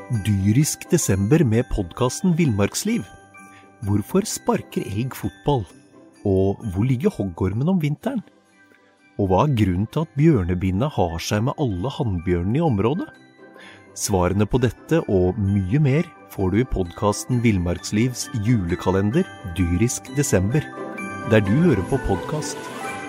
Dyrisk desember med podcasten Villmarksliv. Hvorfor sparker elg fotball? Og hvor ligger hoggormen om vinteren? Og hva grunnen til at bjørnebinna har seg med alle hannbjørnene i området? Svarene på dette og mye mer får du i podcasten Villmarkslivs julekalender Dyrisk desember, der du hører på podcast.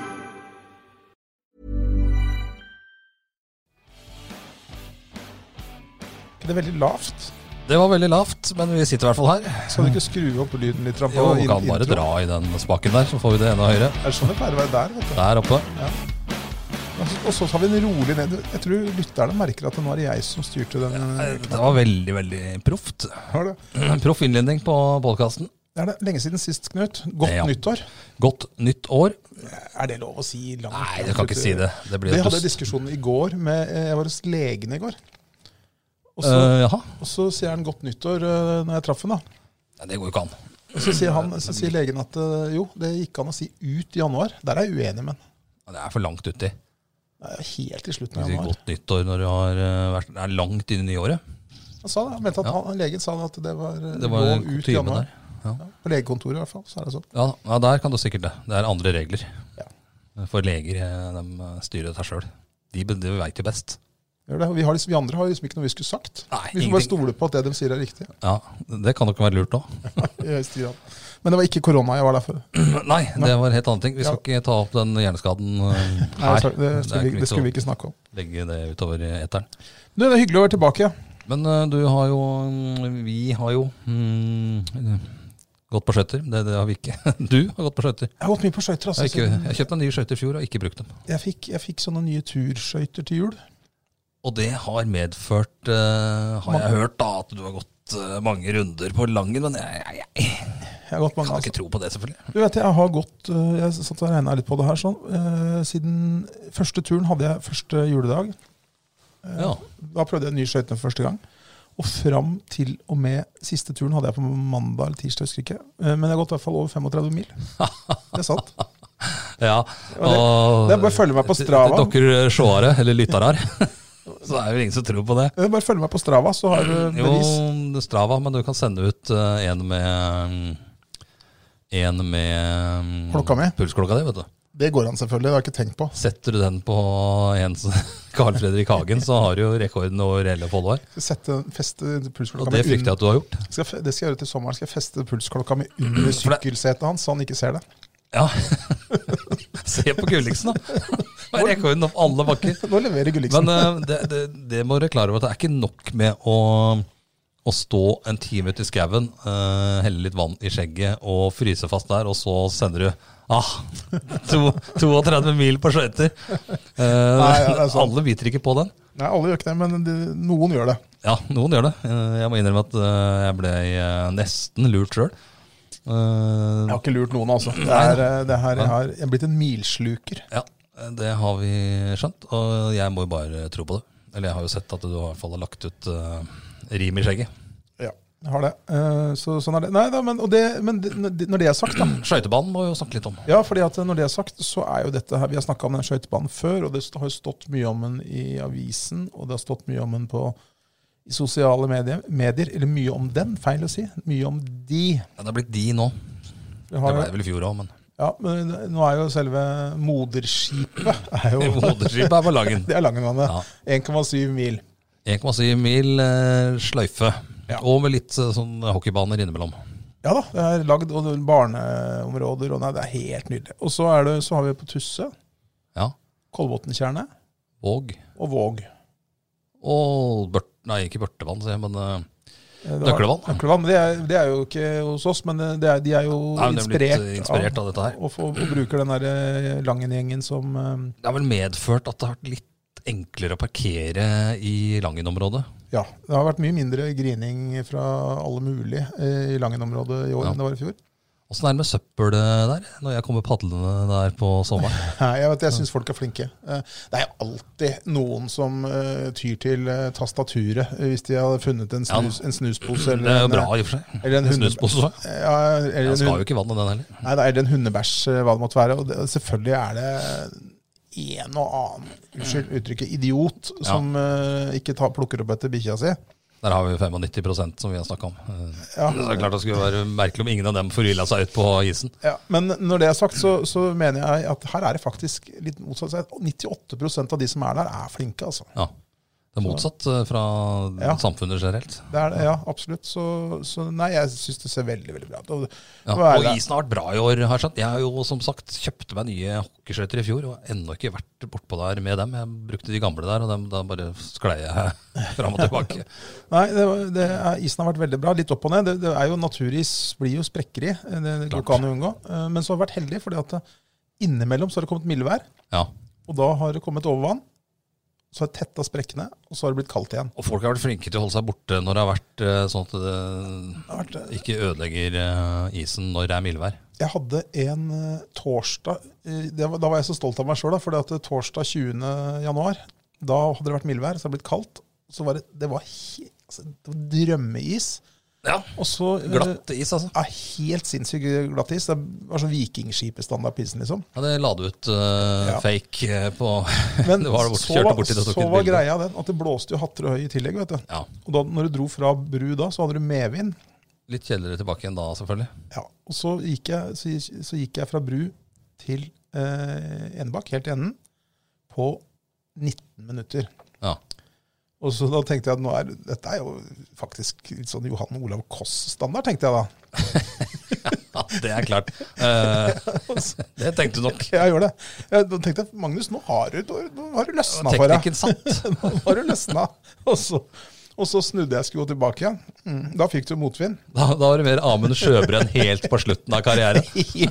Det veldig lavt. Det var veldig lavt, men vi sitter i hvert fall her. Skal du ikke skru opp lyden litt? Jo, vi kan bare dra i den spaken der, så får vi det enda høyere. Er det sånn det pleier å være der, vet du? Der oppe. Ja. Og så har vi en rolig ned. Jeg tror lytterne merker at det nå er jeg som styrte den. Det var veldig, veldig proft. Har det? Proff innledning på podcasten. Det er det lenge siden sist, Knut. Godt nyttår. Godt nytt år. Er det lov å si? Nei, du kan ikke si det. Vi hadde diskusjonen i går jeg var hos legen i går. Og så sier han godt nyttår når jeg traff henne. Ja, det går jo ikke an. Og så sier legen at jo, det gikk an å si ut i januar. Der er jeg uenig med han. Ja, det er for langt uti. Det er helt i slutten av januar. Godt nyttår når du har vært langt inn i nyåret. Han sa det. Jeg mente at legen sa at det var lov ut i januar. Ja. På legekontoret i hvert fall, så er det sånn. Ja, der kan du sikkert det. Det er andre regler. Ja. For leger, de styrer det selv. De vet jo best. Vi andre har liksom ikke noe vi skulle sagt. Nei, vi får bare stole på at det de sier er riktig. Ja, det kan nok være lurt da. Men det var ikke korona jeg var der for. Nei, det var en helt annen ting. Vi skal ikke ta opp den hjerneskaden her. Nei, det skulle vi ikke snakke om. Legge det utover eteren. Det er hyggelig å være tilbake. Men vi har jo gått på skjøtter. Det har vi ikke. Du har gått på skjøtter. Jeg har gått mye på skjøtter. Altså. Jeg kjøpte en nye skjøtter i fjor og ikke brukt dem. Jeg fikk sånne nye turskjøtter til jul. Og det har medført, har jeg hørt da, at du har gått mange runder på Langen, men jeg har gått mange, kan ikke tro på det selvfølgelig. Du vet, jeg satt og regnet litt på det her sånn. Siden første turen hadde jeg første juledag. Da prøvde jeg en ny skøytene for første gang. Og frem til og med siste turen hadde jeg på mandag eller tirsdag, husker ikke. Men jeg har gått i hvert fall over 35 mil. Det er sant. Ja. Det er bare å følge meg på Strava. Dere seere, eller lyttere her. Så er det vel ingen som tror på det. Bare følg meg på Strava, så har du bevis. Jo, Strava, men du kan sende ut en med klokka mi. Pulsklokka di, vet du. Det går an selvfølgelig, det har jeg ikke tenkt på. Setter du den på Carl Fredrik Hagen, så har du jo rekorden over reelle followere. Feste pulsklokka og det frykter jeg at du har gjort. Det skal jeg gjøre til sommeren. Skal jeg feste pulsklokka mi under sykkelsetet hans, så han ikke ser det. Ja. Se på Gulliksen da. Hva er rekorden opp alle bakker? Nå leverer Gulliksen. Men det må dere klare over at det er ikke nok med å stå en time ut i skauen, helle litt vann i skjegget og fryse fast der, og så sender du 32 mil på skøyter. Alle biter ikke på den. Nei, alle gjør ikke det, men noen gjør det. Ja, noen gjør det. Jeg må innrømme at jeg ble nesten lurt selv. Jeg har ikke lurt noen, altså. Jeg har blitt en milsluker. Ja, det har vi skjønt, og jeg må jo bare tro på det. Eller jeg har jo sett at du i hvert fall har lagt ut rim i skjegget. Ja, jeg har det. Sånn er det. Nei da, men når det er sagt da. Skøytebanen må jo snakke litt om. Ja, fordi at når det er sagt, så er jo dette her, vi har snakket om den skøytebanen før, og det har jo stått mye om den i avisen, og det har stått mye om den i sosiale medier, eller mye om den, feil å si. Mye om de. Ja, det har blitt de nå. Det ble det vel i fjor også, men... Ja, men nå er jo selve moderskipet Moderskipet er på Langen. Det er Langenvannet. Ja. 1,7 mil. 1,7 mil sløyfe. Ja. Og med litt sånn hockeybaner innimellom. Ja da, det er lagd barneområder, og det er helt nydelig. Og så har vi på Tusse. Ja. Kolbotntjernet. Våg. Og Våg. Og ikke Børtevann, men Nøklevann. Nøklevann, det er jo ikke hos oss, men de er jo inspirert av dette her. Og bruker den der Langen-gjengen som... Det har vel medført at det har vært litt enklere å parkere i Langen-området? Ja, det har vært mye mindre grining fra alle mulige i Langen-området i år enn det var i fjor. Hvordan er det med søppel der, når jeg kommer padlende der på sommeren? Jeg synes folk er flinke. Det er alltid noen som tyr til tastaturet, hvis de har funnet en snuspose. Det er jo bra i og for seg. Eller en snuspose. Den skal jo ikke vanne den heller. Nei, det er en hundebæsj, hva det måtte være. Og selvfølgelig er det en og annen, unnskyld uttrykket, idiot, som ikke plukker opp etter bikkja si. Der har vi 95% som vi har snakket om. Det er klart det skulle være merkelig om ingen av dem forvillet seg ut på isen. Ja, men når det er sagt, så mener jeg at her er det faktisk litt motsatt. 98% av de som er der flinke, altså. Ja. Det er motsatt fra samfunnet generelt. Det er det, ja, absolutt. Så nei, jeg synes det ser veldig, veldig bra ut. Og isen har vært bra i år. Jeg har jo som sagt kjøpte meg nye hockeyskøyter i fjor, og har ennå ikke vært bortpå der med dem. Jeg brukte de gamle der, og da bare sklei jeg fram og tilbake. Nei, isen har vært veldig bra, litt opp og ned. Det er jo naturis, blir jo sprekker i. Det går ikke an å unngå. Men så har jeg vært heldig, fordi at innimellom så har det kommet mildvær, og da har det kommet overvann. Så har det tettet sprekkene, og så har det blitt kaldt igjen. Og folk har vært flinke til å holde seg borte når det har vært sånn at det ikke ødelegger isen når det er mildvær. Jeg hadde en torsdag, da var jeg så stolt av meg selv, fordi at torsdag 20. januar, da hadde det vært mildvær, så hadde det blitt kaldt. Så det var drømmeis. Ja, og så, glatt is altså. Helt sinnssykt glatt is. Det var sånn vikingskipestandard på isen liksom. Ja, det la du ut fake på. Men det var kjørte bort til det. Så var greia den, at det blåste jo hatter og høy i tillegg, vet du. Ja. Og da, når du dro fra bru da, så hadde du medvind. Litt kjedeligere tilbake igjen da, selvfølgelig. Ja, og så gikk jeg fra bru til Enebakk, helt i enden, på 19 minutter. Ja. Og så da tenkte jeg at dette er jo faktisk litt sånn Johan Olav Koss-standard, tenkte jeg da. Ja, det er klart. Det tenkte du nok. Jeg gjør det. Da tenkte jeg, Magnus, nå har du løsnet for deg. Teknikken satt. Nå har du løsnet. Og så snudde jeg skulle gå tilbake igjen. Da fikk du motvind. Da var det mer Amund Sjøbrenn helt på slutten av karrieren.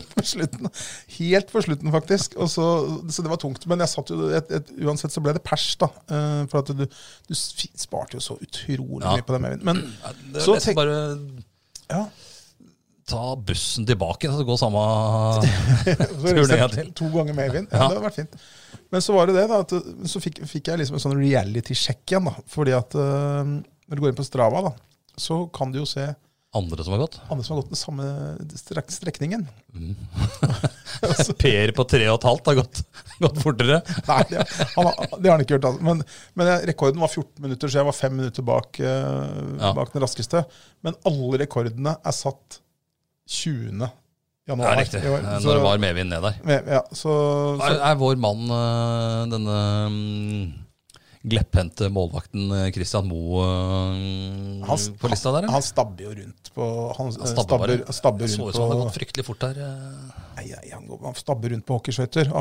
Helt på slutten faktisk. Og så det var tungt. Men jeg satt jo, uansett så ble det pers da. For at du sparte jo så utrolig mye på det med vind. Men det er nesten bare ta bussen tilbake, så det går samme turningen til. 2 ganger med vind. Ja, det har vært fint. Men så var det da, at så fikk jeg liksom en sånn reality-sjekk igjen da, fordi at når du går inn på Strava da, så kan du jo se andre som har gått den samme strekningen. Per på 3,5 har gått fortere. Nei, det har han ikke gjort. Men rekorden var 14 minutter, så jeg var 5 minutter bak den raskeste. Men alle rekordene er satt 20. januar. Ja, riktig. Når det var medvind ned der. Er vår mann denne glepphendte målvakten Christian Moe på lista der? Han stabber jo rundt på Han stabber rundt så ut som han har gått fryktelig fort der. Han stabber rundt på hockeyskøyter.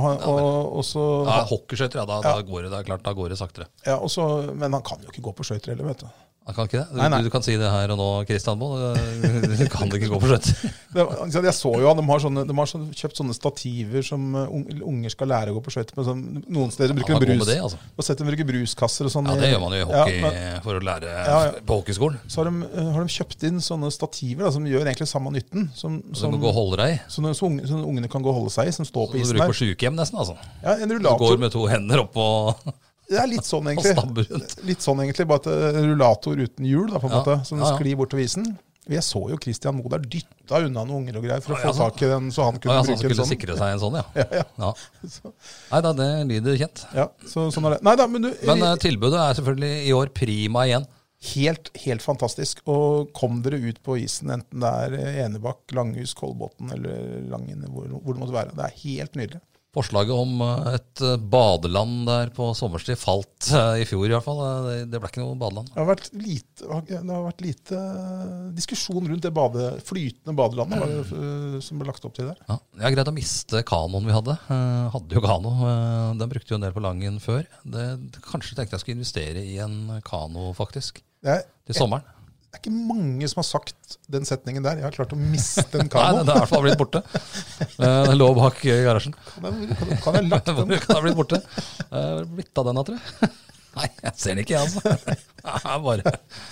Hockeyskøyter, da går det klart, da går det saktere. Ja, men han kan jo ikke gå på skøyter heller, vet du. Han kan ikke det? Du kan si det her og nå, Christian Moe. Du kan ikke gå på skøyter. Jeg så jo de har kjøpt sånne stativer som unger skal lære å gå på skøyter. Noen steder bruker de brus. Og setter de bruker bruskasser og sånn. Ja, det gjør man jo i hockey for å lære på hockeyskolen. Så har de kjøpt inn sånne stativer da, som gjør egentlig samme nytten. Som må gå og holde deg i. Så ungene kan gå og holde seg i, som står på isen der. Du bruker på sykehjem nesten, altså. Ja, en rullator. Du går med 2 hender opp og... Det er litt sånn egentlig. Bare en rullator uten hjul da, på en måte, som sklir bort til isen. Jeg så jo Christian Moe der dytta unna noen unger og greier for å få tak i den, så han kunne bruke en sånn. Skulle sikre seg en sånn, ja. Nei da, det lyder kjent. Ja, sånn er det. Neida, men tilbudet er selvfølgelig i år prima igjen. Helt fantastisk. Og kom dere ut på isen, enten det er Enebakk, Langhus, Kolbotn eller Langen, hvor det måtte være. Det er helt nydelig. Forslaget om et badeland der på sommerstid falt i fjor i hvert fall. Det ble ikke noe badeland. Det har vært lite diskusjon rundt det flytende badelandet som ble lagt opp til der. Ja, jeg har greid å miste kanoen vi hadde. Hadde jo kano. Den brukte jo en del på Langen før. Kanskje tenkte jeg skulle investere i en kano faktisk. Til sommeren. Det er ikke mange som har sagt den setningen der. Jeg har klart å miste en kano. Nei, det har i hvert fall blitt borte. Den lå bak i garasjen. Kan jeg lagt den? Hvor kan det ha blitt borte? Blitt av den, tror jeg. Nei, jeg ser den ikke, altså. Det er bare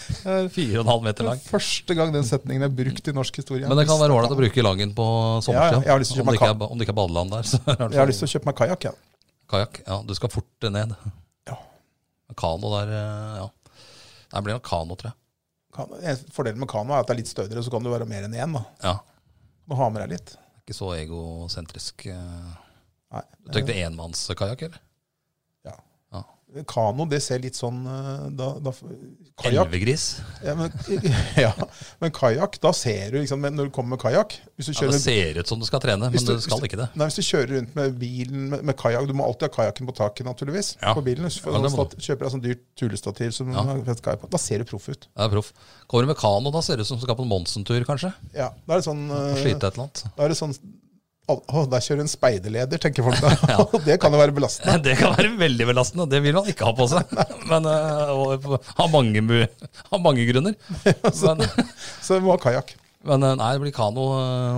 4,5 meter lang. Første gang den setningen er brukt i norsk historie. Men det kan være ålreit å bruke Langen på sommerstid. Ja, om det ikke er badeland der. Jeg har lyst til å kjøpe meg kajak, ja. Kajak, ja. Du skal fort ned. Ja. Kano der, ja. Det blir nok kano, tror jeg. Fordelen med kano er at det er litt stødigere, så kan du være mer enn én. Ja. Du har med deg litt. Ikke så egosentrisk. Nei. Du tenkte enmannskajak, eller? Ja. Kano, det ser litt sånn kajak. Elvegris. Men kajak, da ser du liksom, når du kommer med kajak hvis du kjører, det ser ut som du skal trene, men du skal ikke det. Nei, hvis du kjører rundt med bilen med kajak, du må alltid ha kajakken på taket naturligvis, på bilen. Kjøper deg sånn dyrt tulestativ som da ser du proff ut. Ja, proff. Kommer du med kano, da ser det ut som du skal på en Monsen-tur, kanskje? Ja, da det sånn slite et eller annet. Da det sånn der kjører en speiderleder, tenker folk da. Det kan jo være belastende. Det kan være veldig belastende, det vil man ikke ha på seg. Men har mange grunner. Så vi må ha kajak. Men nei, det blir kano.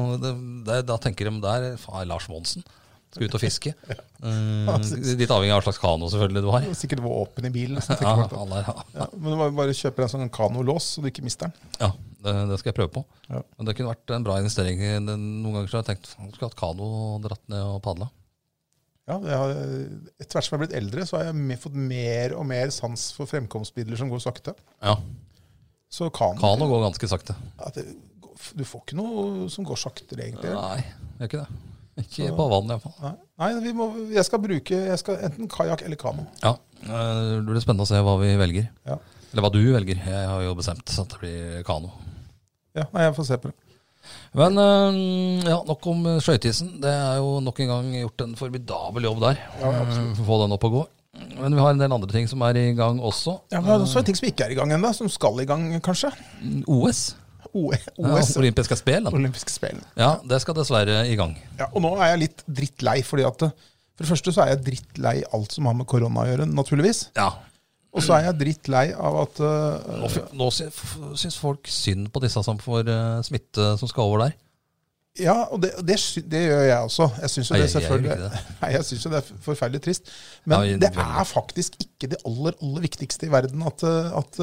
Da tenker de der, Lars Monsen skal ut og fiske. Litt avhengig av hva slags kano selvfølgelig du har. Sikkert våpen i bilen. Men du må bare kjøpe en sånn kanolås, så du ikke mister den. Ja, det skal jeg prøve på. Men det kunne vært en bra investering. Noen ganger så har jeg tenkt, jeg skulle hatt kano dratt ned og padla. Ja, etter hvert som jeg har blitt eldre, så har jeg fått mer og mer sans for fremkomstmidler som går sakte. Ja. Så kano går ganske sakte. Du får ikke noe som går saktere egentlig. Nei, det er ikke det. Ikke på vann i hvert fall. Nei, jeg skal enten kajak eller kano. Ja, det blir spennende å se hva vi velger. Ja. Eller hva du velger. Jeg har jo bestemt at det blir kano. Ja, jeg får se på det. Men nok om skøyteisen. Det er jo nok en gang gjort en formidabel jobb der. Ja, absolutt. Få den opp og gå. Men vi har en del andre ting som er i gang også. Ja, men det er også ting som ikke er i gang ennå, som skal i gang kanskje. OS. Olympiske spill. Olympiske spill. Ja, det skal dessverre i gang. Ja, og nå er jeg litt drittlei, fordi at for det første så er jeg drittlei alt som har med korona å gjøre, naturligvis. Ja. Og så er jeg drittlei av at Nå synes folk synd på disse som får smitte som skal over der. Ja, og det gjør jeg også. Jeg synes jo det selvfølgelig jeg synes jo det er forferdelig trist. Men det er faktisk ikke det aller viktigste i verden at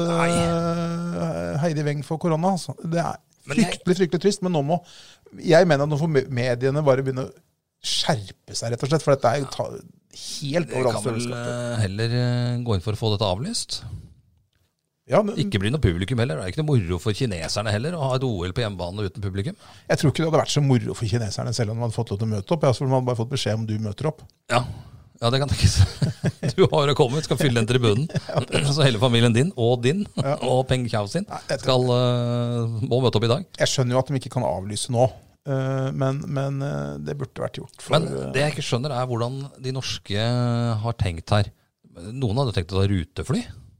Heidi Weng får korona. Altså. Det er fryktelig trist, men jeg mener at nå får mediene bare begynne å skjerpe seg, rett og slett, for dette er jo helt over all følelse. Kan vel heller gå inn for å få dette avlyst? Ja, ikke bli noe publikum heller. Det er ikke noe moro for kineserne heller å ha et OL på hjemmebane uten publikum. Jeg tror ikke det hadde vært så moro for kineserne selv om de hadde fått lov til å møte opp. For de hadde bare fått beskjed om du møter opp. Ja, det kan tenkes. Du har å komme ut, skal fylle den tribunen. Så hele familien din og Peng Chau sin må møte opp i dag. Jeg skjønner jo at de ikke kan avlyse nå. Men det burde vært gjort. Men det jeg ikke skjønner er hvordan de norske har tenkt her. Noen hadde tenkt å ta rutefly.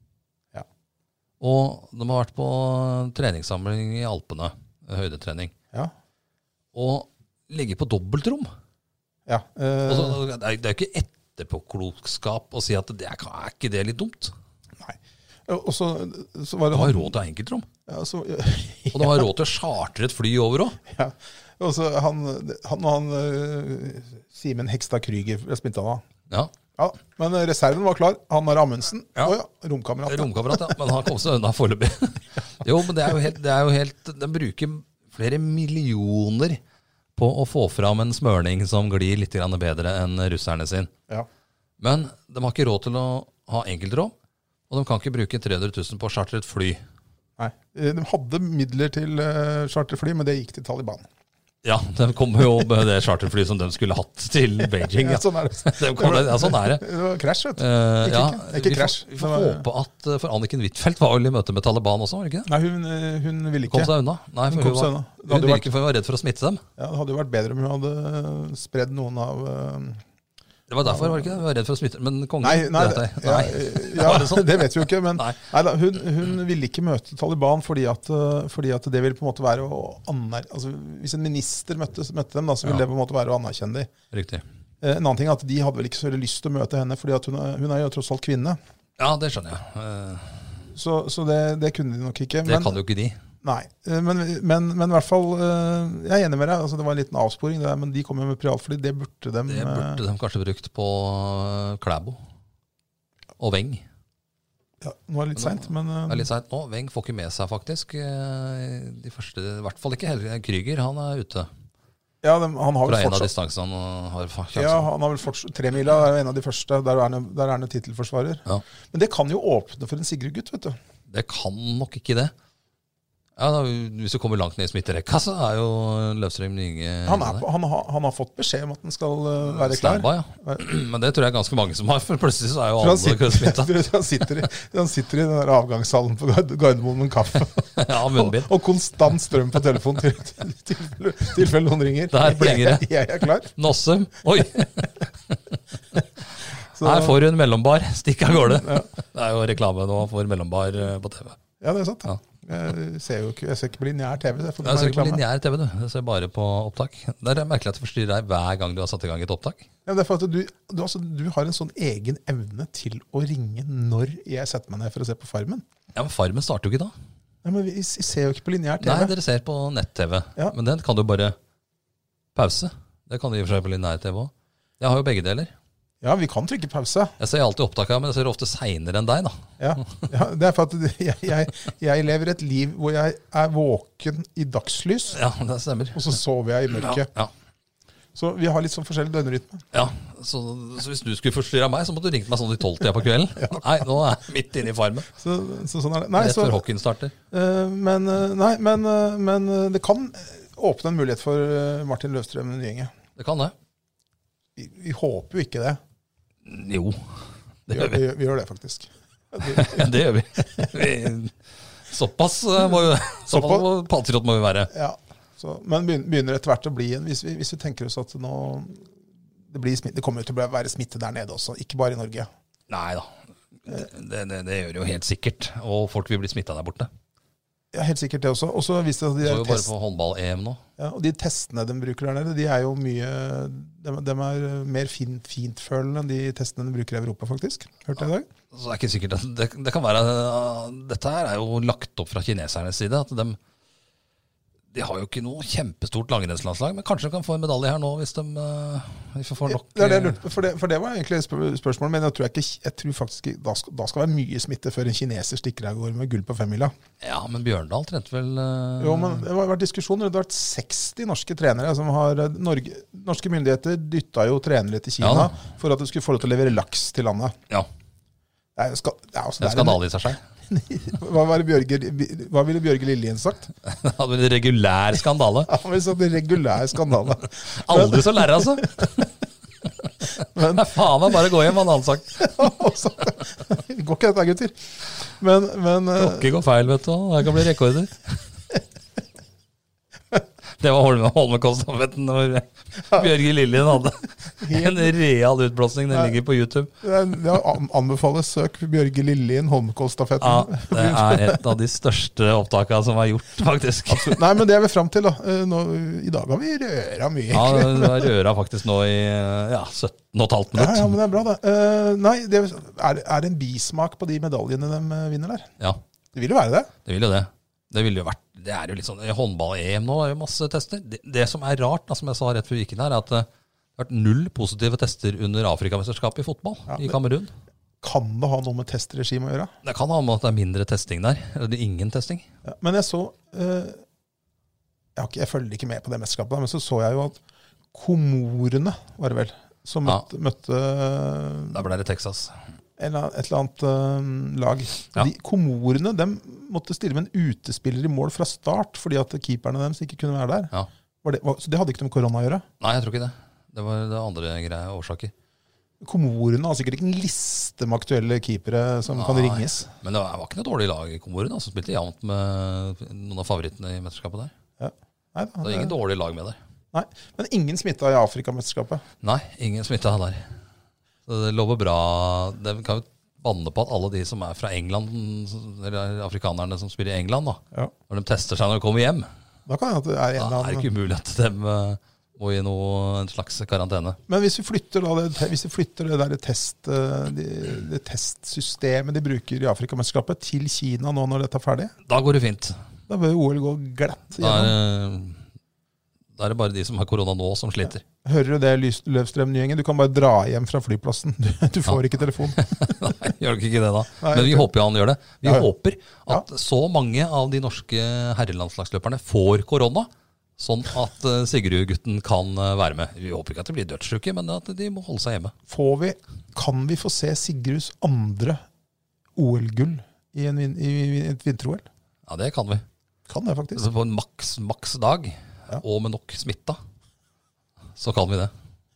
Og de har vært på treningssamling i Alpene, høydetrening. Ja. Og ligge på dobbeltrom. Ja. Det er jo ikke etterpåklokskap å si at det er ikke det litt dumt? Nei. Og så var det du har råd til enkeltrom. Ja, og du har råd til å chartre et fly over også. Ja. Og så han Simen Hekstad Kryger ble spilt av. Ja. Ja, men reserven var klar. Han er Amundsen. Romkamerat. Romkamerat, ja. Men han kom seg unna foreløpig. Jo, men det er jo helt de bruker flere millioner på å få fram en smørning som glir litt bedre enn russerne sin. Ja. Men de har ikke råd til å ha enkeltrom, og de kan ikke bruke 300 000 på å chartre et fly. Nei, de hadde midler til charterfly, men det gikk til Taliban. Ja, de kom jo med det charterfly som de skulle hatt til Beijing. Ja, sånn er det. Sånn er det. Det var krasj, vet du. Ikke krasj. Vi får håpe at for Anniken Huitfeldt var vel i møte med Taliban også, var det ikke det? Nei, hun ville ikke. Kom seg unna. Nei, hun ville ikke for å være redd for å smitte dem. Ja, det hadde jo vært bedre om hun hadde spredd noen av... Det var derfor, var det ikke det? Vi var redd for å smitte, men kongen... Det vet vi jo ikke, men hun ville ikke møte Taliban fordi at det ville på en måte være å altså, hvis en minister møtte dem, da, så ville det på en måte være å anerkjenne dem. Riktig. En annen ting er at de hadde vel ikke så lyst til å møte henne, fordi at hun er jo tross alt kvinne. Ja, det skjønner jeg. Så det kunne de nok ikke. Det kan jo ikke de. Nei, men i hvert fall, jeg er enig med deg, altså det var en liten avsporing, men de kom jo med privatfly, det burde de kanskje brukt på Klæbo og Weng. Ja, nå er det litt sent, men... Det er litt sent nå, Weng får ikke med seg faktisk, de første, i hvert fall ikke Helge Kryger, han er ute. Ja, han har vel fortsatt... Fra en av distansene han har sjansen. Ja, han har vel fortsatt 3 mila, det er en av de første, der er han titelforsvarer. Ja. Men det kan jo åpne for en Sigrid Gutt, vet du. Det kan nok ikke det. Ja, hvis du kommer langt ned i smitterekka, så jo Løvstrøm Nyinge han har fått beskjed om at han skal være klar. Standby, ja. Men det tror jeg ganske mange som har, for plutselig så jo alle smittet. Han sitter i den der avgangshallen på Gardermoen med en kaffe. Ja, munnbind. Og konstant strøm på telefonen tilfelle noen ringer. Der blenger det. Jeg klar. Nossum. Oi! Her får du en mellombar. Stikk av gårde. Ja. Det jo reklame nå for mellombar på TV. Ja, det sant. Ja. Jeg ser ikke på lineær TV. Jeg ser ikke på lineær TV, du. Jeg ser bare på opptak. Det merkelig at det forstyrrer deg hver gang du har satt i gang et opptak. Ja, det for at du har en sånn egen evne til å ringe når jeg setter meg ned for å se på Farmen. Ja, men Farmen starter jo ikke da. Ja, men vi ser jo ikke på lineær TV. Nei, dere ser på nett-TV. Ja. Men den kan du bare pause. Det kan du i og for seg på lineær TV også. Jeg har jo begge deler. Ja, vi kan trykke pause. Jeg ser alltid opptaket, men jeg ser ofte senere enn deg da. Ja, det for at jeg lever et liv hvor jeg våken i dagslys. Ja, det stemmer. Og så sover jeg i mørket. Ja. Så vi har litt sånn forskjellig døgnrytme. Ja, så hvis du skulle forstyrre meg, så måtte du ringt meg sånn i 12-tida på kvelden. Ja. Nei, nå jeg midt inne i Farmen. Så sånn det. Nei, rett før hockeyen starter. Men det kan åpne en mulighet for Martin Løvstrøm Nyinge. Det kan det. Vi håper jo ikke det. Jo, det gjør vi. Vi gjør det faktisk. Det gjør vi. Såpass patriot må vi være. Ja, men begynner etter hvert å bli hvis vi tenker oss at nå det kommer jo til å være smitte der nede også, ikke bare i Norge. Nei da, det gjør jo helt sikkert, og folk vil bli smittet der borte. Ja, helt sikkert det også. Og så viste det at så jo bare på håndball-EM nå. Ja, og de testene de bruker der nede, de jo mye, de mer fintfølende enn de testene de bruker i Europa, faktisk. Hørte jeg i dag? Så det ikke sikkert at det kan være, dette her jo lagt opp fra kinesernes side, at de har jo ikke noe kjempestort langrennslandslag, men kanskje de kan få en medalje her nå hvis de får nok. Det det jeg lurte på, for det var egentlig spørsmålet, men jeg tror faktisk da skal være mye smitte før en kineser stikker av gårde med gull på 5-mila. Ja, men Bjørndal trente vel... Jo, men det har vært diskusjoner. Det har vært 60 norske trenere som har... Norske myndigheter dyttet jo trenere til Kina for at de skulle få lov til å levere laks til landet. Ja. Det en skandale i seg selv. Hva ville Bjørge Lillien sagt? Det hadde vært en regulær skandale. Han ville sagt en regulær skandale. Aldri så lærer, altså. Men faen meg bare gå hjem, han hadde sagt. Går ikke dette, gutter. Men Klokke går feil, vet du. Det kan bli rekorder. Det var Holmenkollstafetten når Bjørge Lillien hadde en real utblåsning. Den ligger på YouTube. Det anbefales søk Bjørge Lillien, Holmenkollstafetten. Ja, det et av de største opptakene som er gjort, faktisk. Absolutt. Nei, men det vi frem til da. I dag har vi røra mye, egentlig. Ja, det har røra faktisk nå i 17,5 minutter. Ja, men det bra det. Nei, det er en bismak på de medaljene de vinner der. Ja. Det vil jo være det. Det vil jo det. Det ville jo vært, det jo litt sånn, håndball-EM nå jo masse tester. Det som rart, da, som jeg sa rett før vi gikk inn her, at det har vært 0 positive tester under Afrikamesterskapet i fotball i Kamerun. Kan det ha noe med testregime å gjøre? Det kan ha med at det mindre testing der, eller ingen testing. Ja, men jeg så, jeg følger ikke med på det mesterskapet, men så jeg jo at Komorene, var det vel, som møtte... Da ble det Texas. Et eller annet lag. Ja. Komorene, de måtte stille med en utespiller i mål fra start, fordi at keeperne deres ikke kunne være der. Ja. Så det hadde ikke noe med korona å gjøre? Nei, jeg tror ikke det. Det var det andre greie årsaker. Komorene har sikkert ikke en liste med aktuelle keepere som kan ringes. Men det var ikke noe dårlig lag i Komorene, som spilte jevnt med noen av favorittene i mesterskapet der. Ja. Nei, det var ingen dårlig lag med der. Nei, men ingen smittet i Afrikamesterskapet? Nei, ingen smittet der. Så det lover bra. Det kan jo banne på at alle de som fra England, eller afrikanerne som spiller i England, da, når de tester seg når de kommer hjem, da kan det det ikke umulig at de må i en slags karantene. Men hvis vi flytter det der det testsystemet de bruker i Afrikamesterskapet til Kina nå når dette ferdig, da går det fint. Da bør OL gå glatt igjennom. Da det bare de som har korona nå som sliter. Hører du det, Løvstrøm Nyinge? Du kan bare dra hjem fra flyplassen. Du får ikke telefon. Nei, gjør ikke det da. Nei, men vi håper jo han gjør det. Vi håper at så mange av de norske herrelandslagsløperne får korona, sånn at Sigrud-gutten kan være med. Vi håper ikke at de blir dødssyke, men at de må holde seg hjemme. Kan vi få se Sigruds andre OL-gull i et vinter-OL? Ja, det kan vi. Kan det faktisk. Så på en maks dag, og med nok smitta, så kan vi det.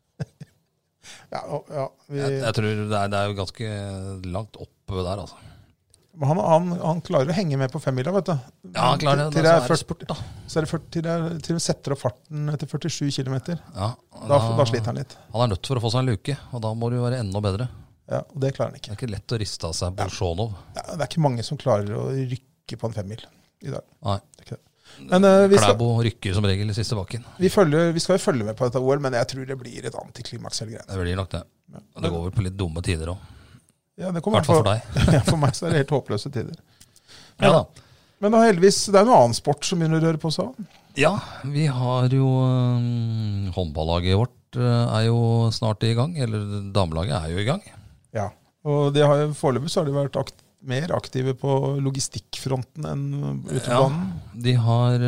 Jeg tror det er jo ganske langt oppe der, altså. Men han klarer å henge med på 5-mila, vet du. Ja, han klarer det. Til det er sport, da. Så til vi setter opp farten etter 47 kilometer. Ja, da sliter han litt. Han er nødt for å få seg en luke, og da må det jo være enda bedre. Ja, og det klarer han ikke. Det er ikke lett å riste av seg Bolsjunov. Ja, det er ikke mange som klarer å rykke på en 5-mil i dag. Nei. Det er ikke det. Men, Klæbo rykker som regel i siste bakken. Vi skal jo følge med på dette OL, men jeg tror det blir et antiklimaks hele greia. Det blir nok det. Og det går vel på litt dumme tider også. Ja, det kommer for deg. Ja, for meg så er det helt håpløse tider. Ja da. Men da heldigvis, det er noe annen sport som begynner å røre på seg. Ja, vi har jo håndballaget vårt er jo snart i gang, eller damelaget er jo i gang. Ja, og det har foreløpig så har de vært mer aktive på logistikkfronten enn ute på banen. Ja, de har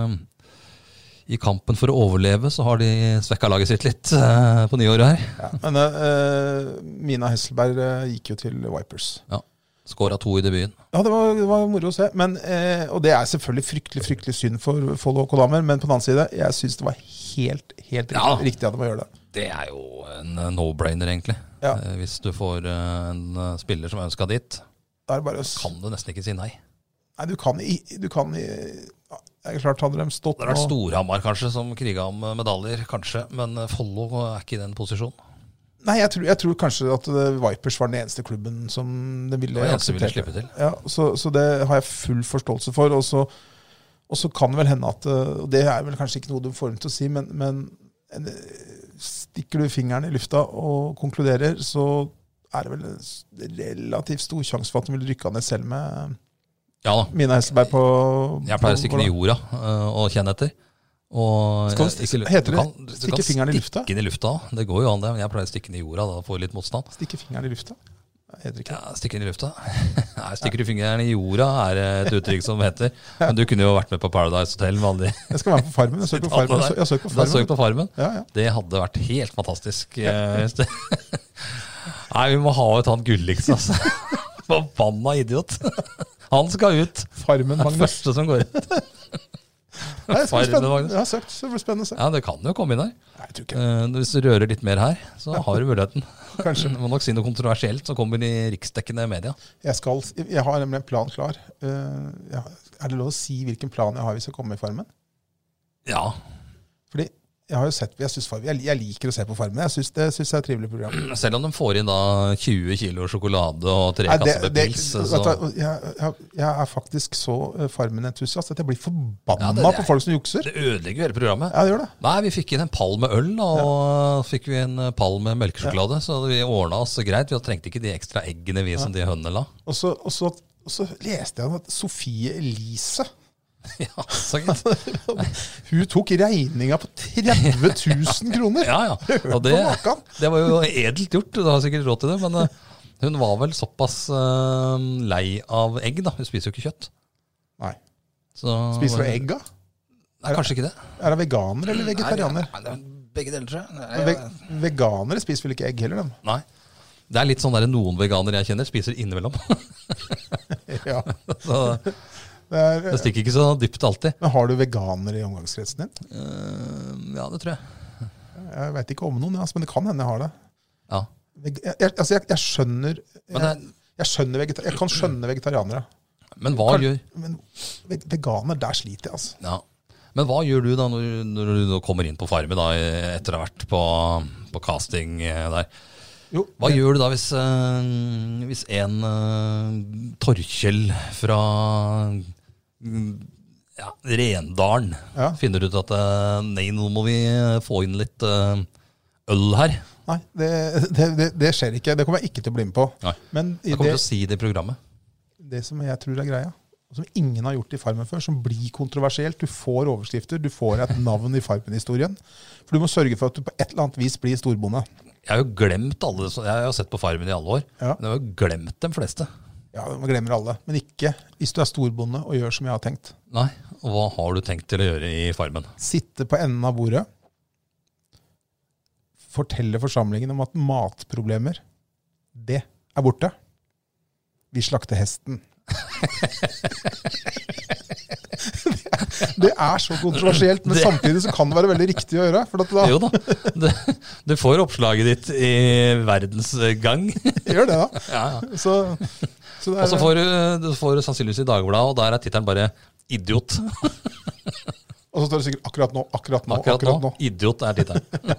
i kampen for å overleve så har de svekket laget sitt litt på nyåret her. Ja, men Mina Hesselberg gikk jo til Vipers. Ja, skåret 2 i debuten. Ja, det var moro å se. Men, og det er selvfølgelig fryktelig synd for Follo og damer, men på den annen side, jeg synes det var helt riktig at de må gjøre det. Det er jo en no-brainer egentlig. Ja. Hvis du får en spiller som ønsker dit, kan du nesten ikke si nei. Nei, du kan det er klart hadde de stått. Det har vært Storhamar kanskje som kriget om medaljer, kanskje, men Follo er ikke i den posisjonen. Nei, jeg tror kanskje at Vipers var den eneste klubben som det ville slippe til. Ja, så det har jeg full forståelse for, og så kan det vel hende at, og det er vel kanskje ikke noe du får dem til å si, men stikker du fingeren i lufta og konkluderer, så er det vel en relativt stor sjanse for at de vil rykke ned selv med Mina Hesselberg på... Jeg pleier å stikke den i jorda og kjenne etter. Heter det stikke fingeren i lufta? Stikke den i lufta, det går jo an det. Jeg pleier å stikke den i jorda, da får jeg litt motstand. Stikke fingeren i lufta? Heter det ikke? Ja, stikke den i lufta. Nei, stikker du fingeren i jorda er et uttrykk som heter. Men du kunne jo vært med på Paradise Hotel med alle de... Jeg skal være på Farmen. Jeg søker på Farmen. Ja. Det hadde vært helt fantastisk. Nei, vi må ha ut han Gulliksen, altså. Forbanna idiot. Han skal ut. Farmen, Magnus. Første som går ut. Nei, jeg har søkt, så det blir spennende å se. Ja, det kan jo komme inn her. Nei, jeg tror ikke. Hvis du rører litt mer her, så har du muligheten. Kanskje. Du må nok si noe kontroversielt som kommer i riksdekkende media. Jeg har nemlig en plan klar. Er det lov å si hvilken plan jeg har hvis jeg kommer i Farmen? Ja. Fordi jeg har jo sett, jeg liker å se på Farmen. Jeg synes det er et trivelig program. Selv om de får inn da 20 kilo sjokolade og 3 kasser med pils. Jeg er faktisk så Farmen-entusiast at jeg blir forbanna på folk som jukser. Det ødelegger jo hele programmet. Ja, det gjør det. Nei, vi fikk inn en pall med øl, og fikk vi en pall med melkesjokolade, så vi ordnet oss greit. Vi trengte ikke de ekstra eggene vi som de hønene la. Og så leste jeg at Sofie Elise... Ja, så gitt. Hun tok regninga på 30 000 kroner. Ja. Og det var jo edelt gjort, du har sikkert råd til det, men hun var vel såpass lei av egg da. Hun spiser jo ikke kjøtt. Nei. Spiser du egg da? Nei, kanskje ikke det. Er det veganer eller vegetarianer? Nei, begge deler, tror jeg. Veganere spiser vel ikke egg heller, dem? Nei. Det er litt sånn der noen veganere jeg kjenner spiser innimellom. Ja. Så... Det stikker ikke så dypt alltid. Men har du veganer i omgangskretsen din? Ja, det tror jeg. Jeg vet ikke om noen, men det kan hende jeg har det. Ja. Jeg skjønner jeg kan skjønne vegetarianere. Men hva gjør... Men veganer, der sliter jeg, altså. Ja. Men hva gjør du da når du kommer inn på Farmen da, etter å ha vært på casting der? Jo, hva gjør du da hvis en Torkjell fra Rendalen finner ut at nei, nå må vi få inn litt øl her? Nei, det skjer ikke. Det kommer jeg ikke til å bli med på. Men jeg kommer til å si det i programmet. Det som jeg tror er greia, og som ingen har gjort i Farmen før, som blir kontroversielt, du får overskrifter, du får et navn i Farmen-historien, for du må sørge for at du på et eller annet vis blir storbonde. Jeg har jo glemt alle, jeg har jo sett på Farmen i alle år, men jeg har jo glemt de fleste. Ja, man glemmer alle, men ikke hvis du er storbonde og gjør som jeg har tenkt. Nei, og hva har du tenkt til å gjøre i Farmen? Sitte på enden av bordet, fortelle forsamlingen om at matproblemer, det er borte. Vi slakter hesten. Det så kontroversielt, men samtidig så kan det være veldig riktig å gjøre. For at da, Jo da, du får oppslaget ditt i verdensgang. gjør det da. Ja. Så det Og så får du sannsynligvis i Dagbladet, og der tittelen bare 'Idiot'. Og så står det sikkert akkurat nå. Idiot tittelen.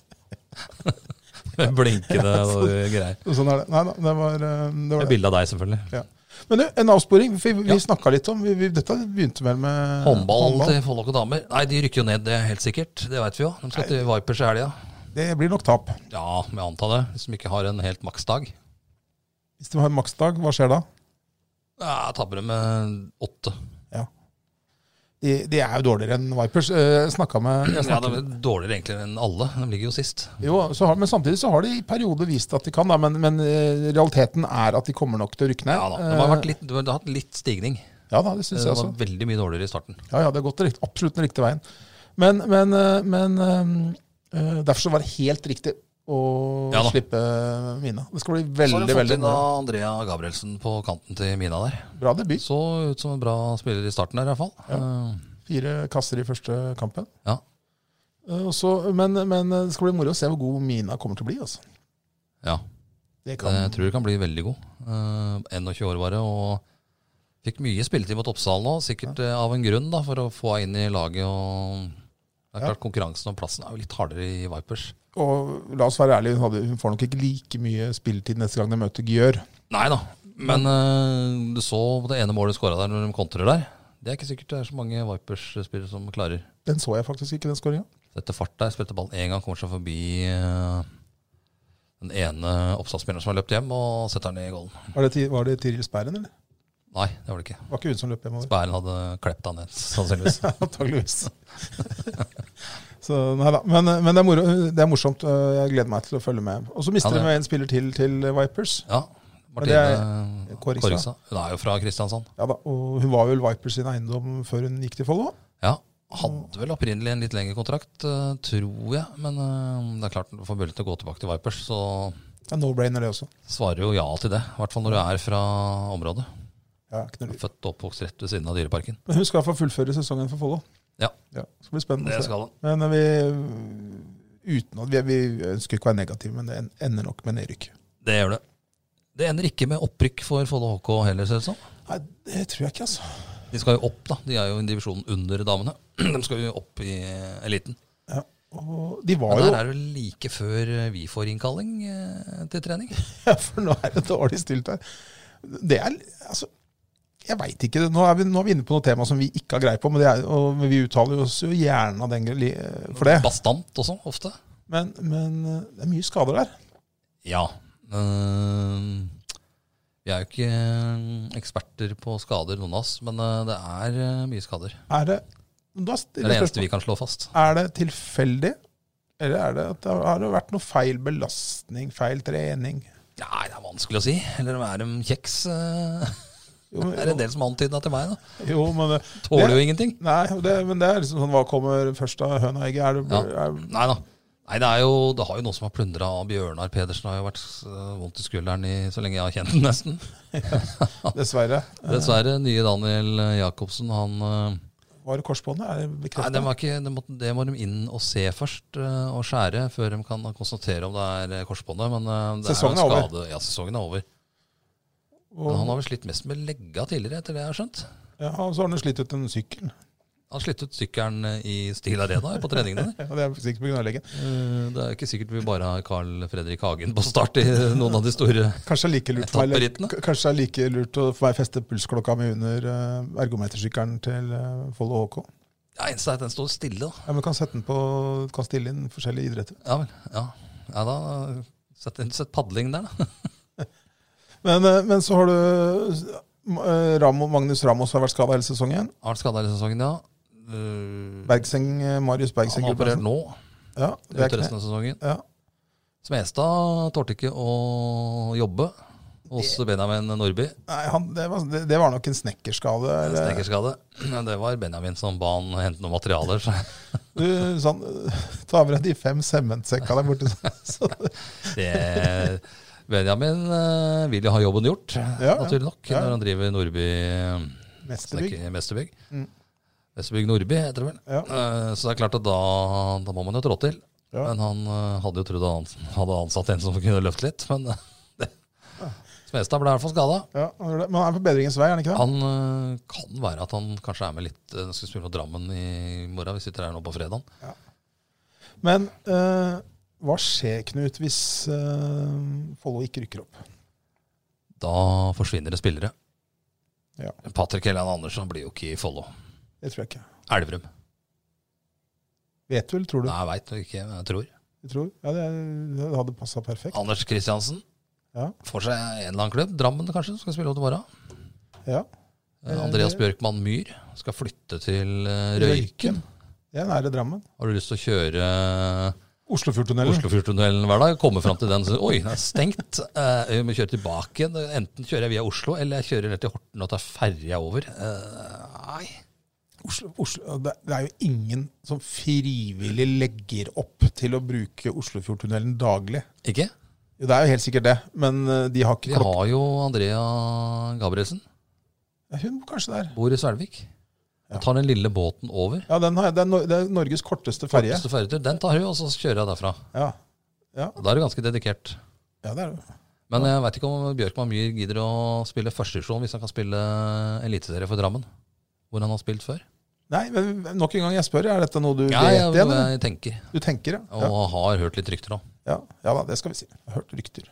Med blinkende og greier. Sånn det. Nei, det var Med bilde av deg, selvfølgelig. Ja. Men du, en avsporing, vi snakket litt om, dette begynte vel med Håndball til Follo og damer. Nei, de rykker jo ned, det er helt sikkert. Det vet vi jo. De skal til Vipers i helga. Det blir nok tap. Ja, men jeg antar det. Hvis de ikke har en helt maksdag. Hvis de har en maksdag, hva skjer da? Ja, tapper de med 8. Ja. De jo dårligere enn Vipers. Jeg snakket med... Ja, de er dårligere egentlig enn alle. De ligger jo sist. Jo, men samtidig så har de i perioder vist at de kan, da, men realiteten at de kommer nok til å rykke ned. Ja da, de har hatt litt stigning. Ja da, det synes jeg også. Det var veldig mye dårligere i starten. Ja, det har gått absolutt den riktige veien. Men derfor så var det helt riktig å slippe Mina. Det skal bli veldig, veldig... Så har du fått inn Andrea Gabrielsen på kanten til Mina der. Bra debut. Så ut som en bra spiller i starten der i hvert fall. Ja. 4 kasser i første kampen. Ja. Men det skal bli moro å se hvor god Mina kommer til å bli. Altså. Ja, jeg tror det kan bli veldig god. 21 år bare, og fikk mye spilletid mot Oppsal nå, sikkert av en grunn da, for å få inn i laget. Og det klart konkurransen om plassen jo litt hardere i Vipers. Og la oss være ærlige, hun får nok ikke like mye spilletid neste gang de møter Gjør. Nei da, men du så det ene målet skåret der når de kontrer der. Det ikke sikkert det så mange Vipers-spillere som klarer. Den så jeg faktisk ikke, den skåringen. Setter fart der, spilte ballen en gang, kommer seg forbi den ene oppsatsspilleren som har løpt hjem, og setter den i gålen. Var det Tiril Sperren, eller? Nei, det var det ikke. Det var ikke hun som løp hjemover. Sperren hadde klept han ned, sannsynligvis. Antageligvis. Så, nei da. Men det morsomt. Jeg gleder meg til å følge med. Og så mister vi en spiller til Vipers. Ja, Martine Korrikstad. Hun jo fra Kristiansand. Ja da, og hun var vel Vipers sin eiendom før hun gikk til Follo? Ja, hadde vel opprinnelig en litt lengre kontrakt, tror jeg. Men det klart, du får mulighet til å gå tilbake til Vipers, så... Det no-brainer det også. Svarer jo ja til det, i hvert fall når du fra området. Ja, født og oppvokst rett ved siden av Dyreparken. Men hun skal få fullføre sesongen for Follo. Ja. Det skal bli spennende. Det skal det. Men vi ønsker ikke å være negative, men det ender nok med nedrykk. Det gjør det. Det ender ikke med opprykk for Follo HK heller, ser det sånn? Nei, det tror jeg ikke, altså. De skal jo opp, da. De jo i divisjonen under damene. De skal jo opp i eliten. Ja, og de var men der det like før vi får innkalling til trening. Ja, for nå det dårlig stilt her. Det altså... Jeg vet ikke, nå er vi inne på noe tema som vi ikke har greie på, men vi uttaler oss jo gjerne av den for det. Bastant også, ofte. Men det mye skader der. Ja. Vi jo ikke eksperter på skader, noen av oss, men det mye skader. Det eneste vi kan slå fast. Det tilfeldig, eller det at det har vært noe feil belastning, feil trening? Ja, det vanskelig å si. Eller de kjeks... Det en del som antyder til meg, da. Jo, men tåler jo ingenting. Nei, men det liksom sånn, hva kommer først av høna og egget? Nei da. Nei, det har jo noen som har plundret av Bjørnar Pedersen, har jo vært vondt i skulderen så lenge jeg har kjent den nesten. Ja, dessverre. Dessverre, nye Daniel Jakobsen, han... Var det korsbåndet? Det bekreftet? Nei, det må de inn og se først, og skjære, før de kan konstatere om det korsbåndet, men det sesongen jo en skade. Ja, sesongen over. Men han har vel slitt mest med legga tidligere, etter det jeg har skjønt. Ja, og så har han slitt ut en sykkel. Han har slitt ut sykkelen i Stil Arena på treningene. Ja, det sikkert på grunn av leggen. Det ikke sikkert vi bare har Carl Fredrik Hagen på start i noen av de store etapperittene. Kanskje det like lurt å få meg feste pulsklokka mi under ergometersykkelen til Follo HK. Ja, eneste at den står stille da. Ja, men kan sette den på, kan stille inn forskjellige idretter. Ja vel, ja. Ja da, sett padling der da. Men så har du Magnus Ramos har vært skadet hele sesongen. Har vært skadet hele sesongen, ja. Marius Bergseng. Han har operert nå. Ja, det resten av sesongen. Ja. Smestad tålte ikke å jobbe hos Benjamin Nordby. Nei, det var nok en snekkerskade. Snekkerskade. Det var Benjamin som ba han hente noen materialer. Du, sånn, ta med deg de 5 sementsekka der borte. Benjamin vil jo ha jobben gjort, naturlig nok, når han driver Nordby Mesterbygg. Vestbygg Nordby heter det vel. Ja. Så det er klart at da må man jo trå til. Ja. Men han hadde jo trodd han hadde ansatt en som kunne løfte litt. Men Smestad ble i hvert fall skadet. Ja, men han er på bedringens vei, er han ikke det? Han kan være at han kanskje er med litt, skal spille mot Drammen i morgen. Vi sitter her nå på fredagen. Ja. Men hva skjer, Knut, hvis Follo ikke rykker opp? Da forsvinner det spillere. Ja. Patrick Helland Andersson blir jo ikke i Follo. Det tror jeg ikke. Elverum. Vet du, eller tror du? Nei, jeg vet ikke, men jeg tror. Du tror? Ja, det hadde passet perfekt. Anders Kristiansen får seg en eller annen klubb. Drammen kanskje, skal spille til morgen. Ja. Andreas Bjørkman Myhr skal flytte til Røyken. Ja, nære Drammen. Har du lyst til å kjøre Oslofjordtunnelen hver dag? Komme frem til den, så, oi, den er stengt. Jeg må kjøre tilbake. Enten kjører jeg via Oslo, eller jeg kjører ned til Horten og tar ferja over. Nei. Oslo, det er jo ingen som frivillig legger opp til å bruke Oslofjordtunnelen daglig. Ikke? Jo, det er jo helt sikkert det, men de har ikke Vi har jo Andrea Gabrielsen. Ja, hun kanskje der. Bor i Svelvik. Jeg tar den lille båten over. Ja, det er Norges korteste ferje. Den tar hun, og så kjører jeg derfra. Ja. Da er du ganske dedikert. Ja, det er det. Men jeg vet ikke om Bjørkman Myhr gidder å spille førstedivisjon hvis han kan spille eliteserie for Drammen, hvor han har spilt før. Nei, men nok en gang jeg spør, er dette noe du vet igjen? Ja, jeg tenker. Du tenker, ja. Og har hørt litt rykter om. Ja da, det skal vi si. Jeg har hørt rykter.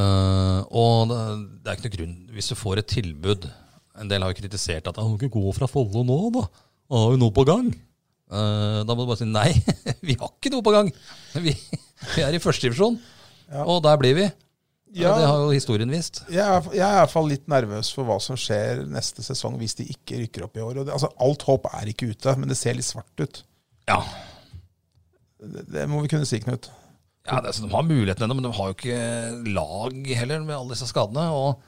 Og det er ikke noe grunn, hvis du får et tilbud. En del har jo kritisert at han må ikke gå fra Follo nå da. Han har jo noe på gang. Da må du bare si nei, vi har ikke noe på gang. Vi er i førstedivisjon, og der blir vi. Ja, det har jo historien vist. Jeg er i hvert fall litt nervøs for hva som skjer neste sesong hvis de ikke rykker opp i år. Altså, alt håp er ikke ute, men det ser litt svart ut. Ja. Det må vi kunne si, Knut. Ja, de har muligheten ennå, men de har jo ikke lag heller med alle disse skadene.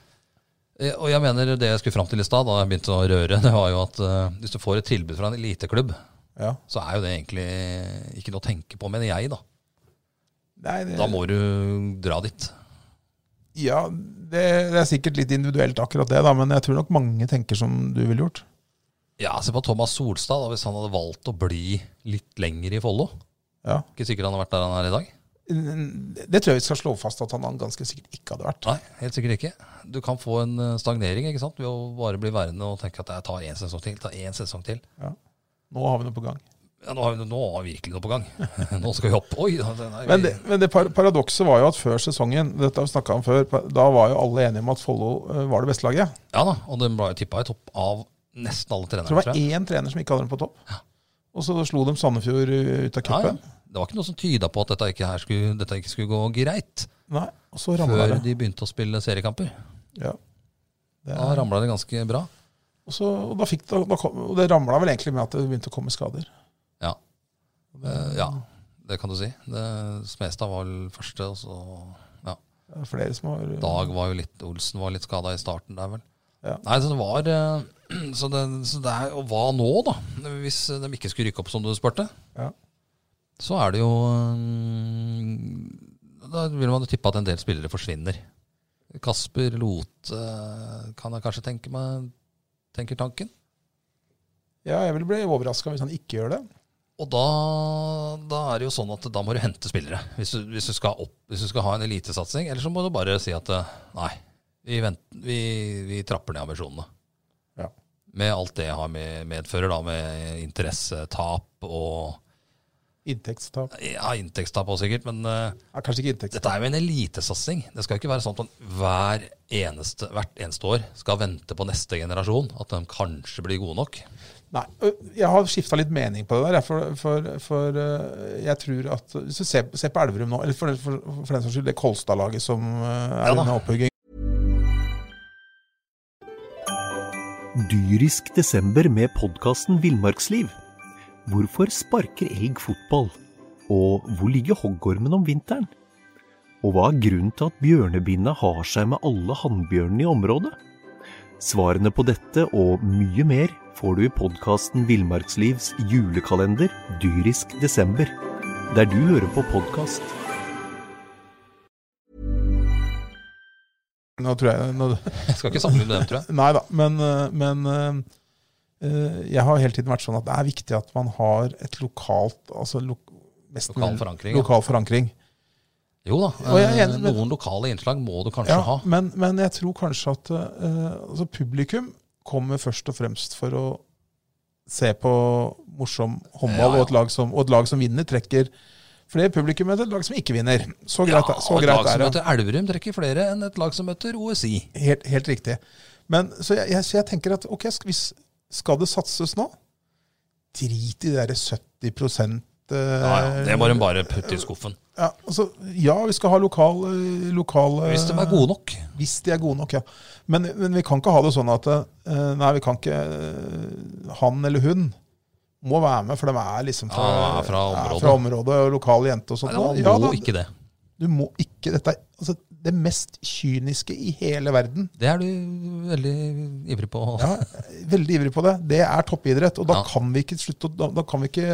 Og jeg mener det jeg skulle fram til i stad, da jeg begynte å røre, det var jo at hvis du får et tilbud fra en eliteklubb, så er jo det egentlig ikke noe å tenke på, mener jeg da. Nei, da må du dra dit. Ja, det er sikkert litt individuelt akkurat det, da, men jeg tror nok mange tenker som du ville gjort. Ja, se på Thomas Solstad, da, hvis han hadde valgt å bli litt lenger i Follo. Ja. Ikke sikkert han har vært der han er i dag. Det tror jeg vi skal slå fast at han ganske sikkert ikke hadde vært. Nei, helt sikkert ikke. Du kan få en stagnering, ikke sant, ved å bare bli værende og tenke at jeg tar en sesong til. Ja. Nå har vi noe på gang. Ja, nå har vi virkelig noe på gang. Nå skal vi opp. Oi, Men det paradokset var jo at før sesongen, dette har vi snakket om før, da var jo alle enige om at Follo var det beste laget. Ja da, og den ble tippet i topp av nesten alle trenere. Så det var én trener som ikke hadde den på topp. Ja. Og så slo de Sandefjord ut av kuppen. Ja. Det var ikke noe som tydet på at dette ikke skulle gå greit. Nei, og så ramlet før de begynte å spille seriekamper. Ja. Da ramlet det ganske bra. Og det ramlet vel egentlig med at det begynte å komme skader. Ja, det kan du si. Smestad var vel første, og så flere som var Dag var jo litt, Olsen var litt skadet i starten der vel. Ja. Nei, så det var så det er, og hva nå da? Hvis de ikke skulle rykke opp som du spørte, så er det jo da vil man jo tippe at en del spillere forsvinner. Kasper, Lote kan jeg kanskje tenker tanken. Ja, jeg vil bli overrasket hvis han ikke gjør det. Og da er det jo sånn at da må du hente spillere hvis du skal ha en elitesatsing, eller så må du bare si at nei, vi trapper ned ambisjonene. Ja. Med alt det jeg har medfører da, med interessetap og inntektstap. Ja, inntektstap også sikkert, men kanskje ikke inntektstap. Dette er jo en elitesatsing. Det skal ikke være sånn at man hvert eneste år skal vente på neste generasjon, at de kanskje blir gode nok. Nei, jeg har skiftet litt mening på det der, for jeg tror at hvis du ser på Elverum nå, eller for den saks skyld det Kolstad-laget som er under oppbygging. Dyrisk desember med podcasten Villmarksliv. Hvorfor sparker elg fotball? Og hvor ligger hoggormen om vinteren? Og hva er grunnen til at bjørnebinna har seg med alle hannbjørnene i området? Svarene på dette og mye mer får du i podcasten Villmarkslivs julekalender Dyrisk desember, der du hører på podcast. Nå tror jeg skal ikke sammenligne dem, tror jeg. Nei da, men Jeg har hele tiden vært sånn at det viktig at man har et lokalt, altså Lokal forankring. Lokal forankring. Jo da, Og jeg enig, noen lokale innslag må du kanskje ha. Men jeg tror kanskje at altså publikum kommer først og fremst for å se på morsom håndball, og et lag som vinner trekker flere publikum enn et lag som ikke vinner. Så greit, så greit et lag som møter Elverum trekker flere enn et lag som møter OSI. Helt riktig. Men så jeg tenker at ok, skal det satses nå? Drit i de der 70%. Det må de bare putte i skuffen. Vi skal ha lokale Hvis de er gode nok. Hvis de er gode nok, ja. Men vi kan ikke ha det sånn at vi kan ikke han eller hun må være med, for de er liksom fra området og lokale jente og sånt. Nei, må ikke det. Du må ikke. Dette er altså, det mest kyniske i hele verden. Det er du veldig ivrig på. Ja, veldig ivrig på det. Det er toppidrett, og da kan vi ikke slutte, da kan vi ikke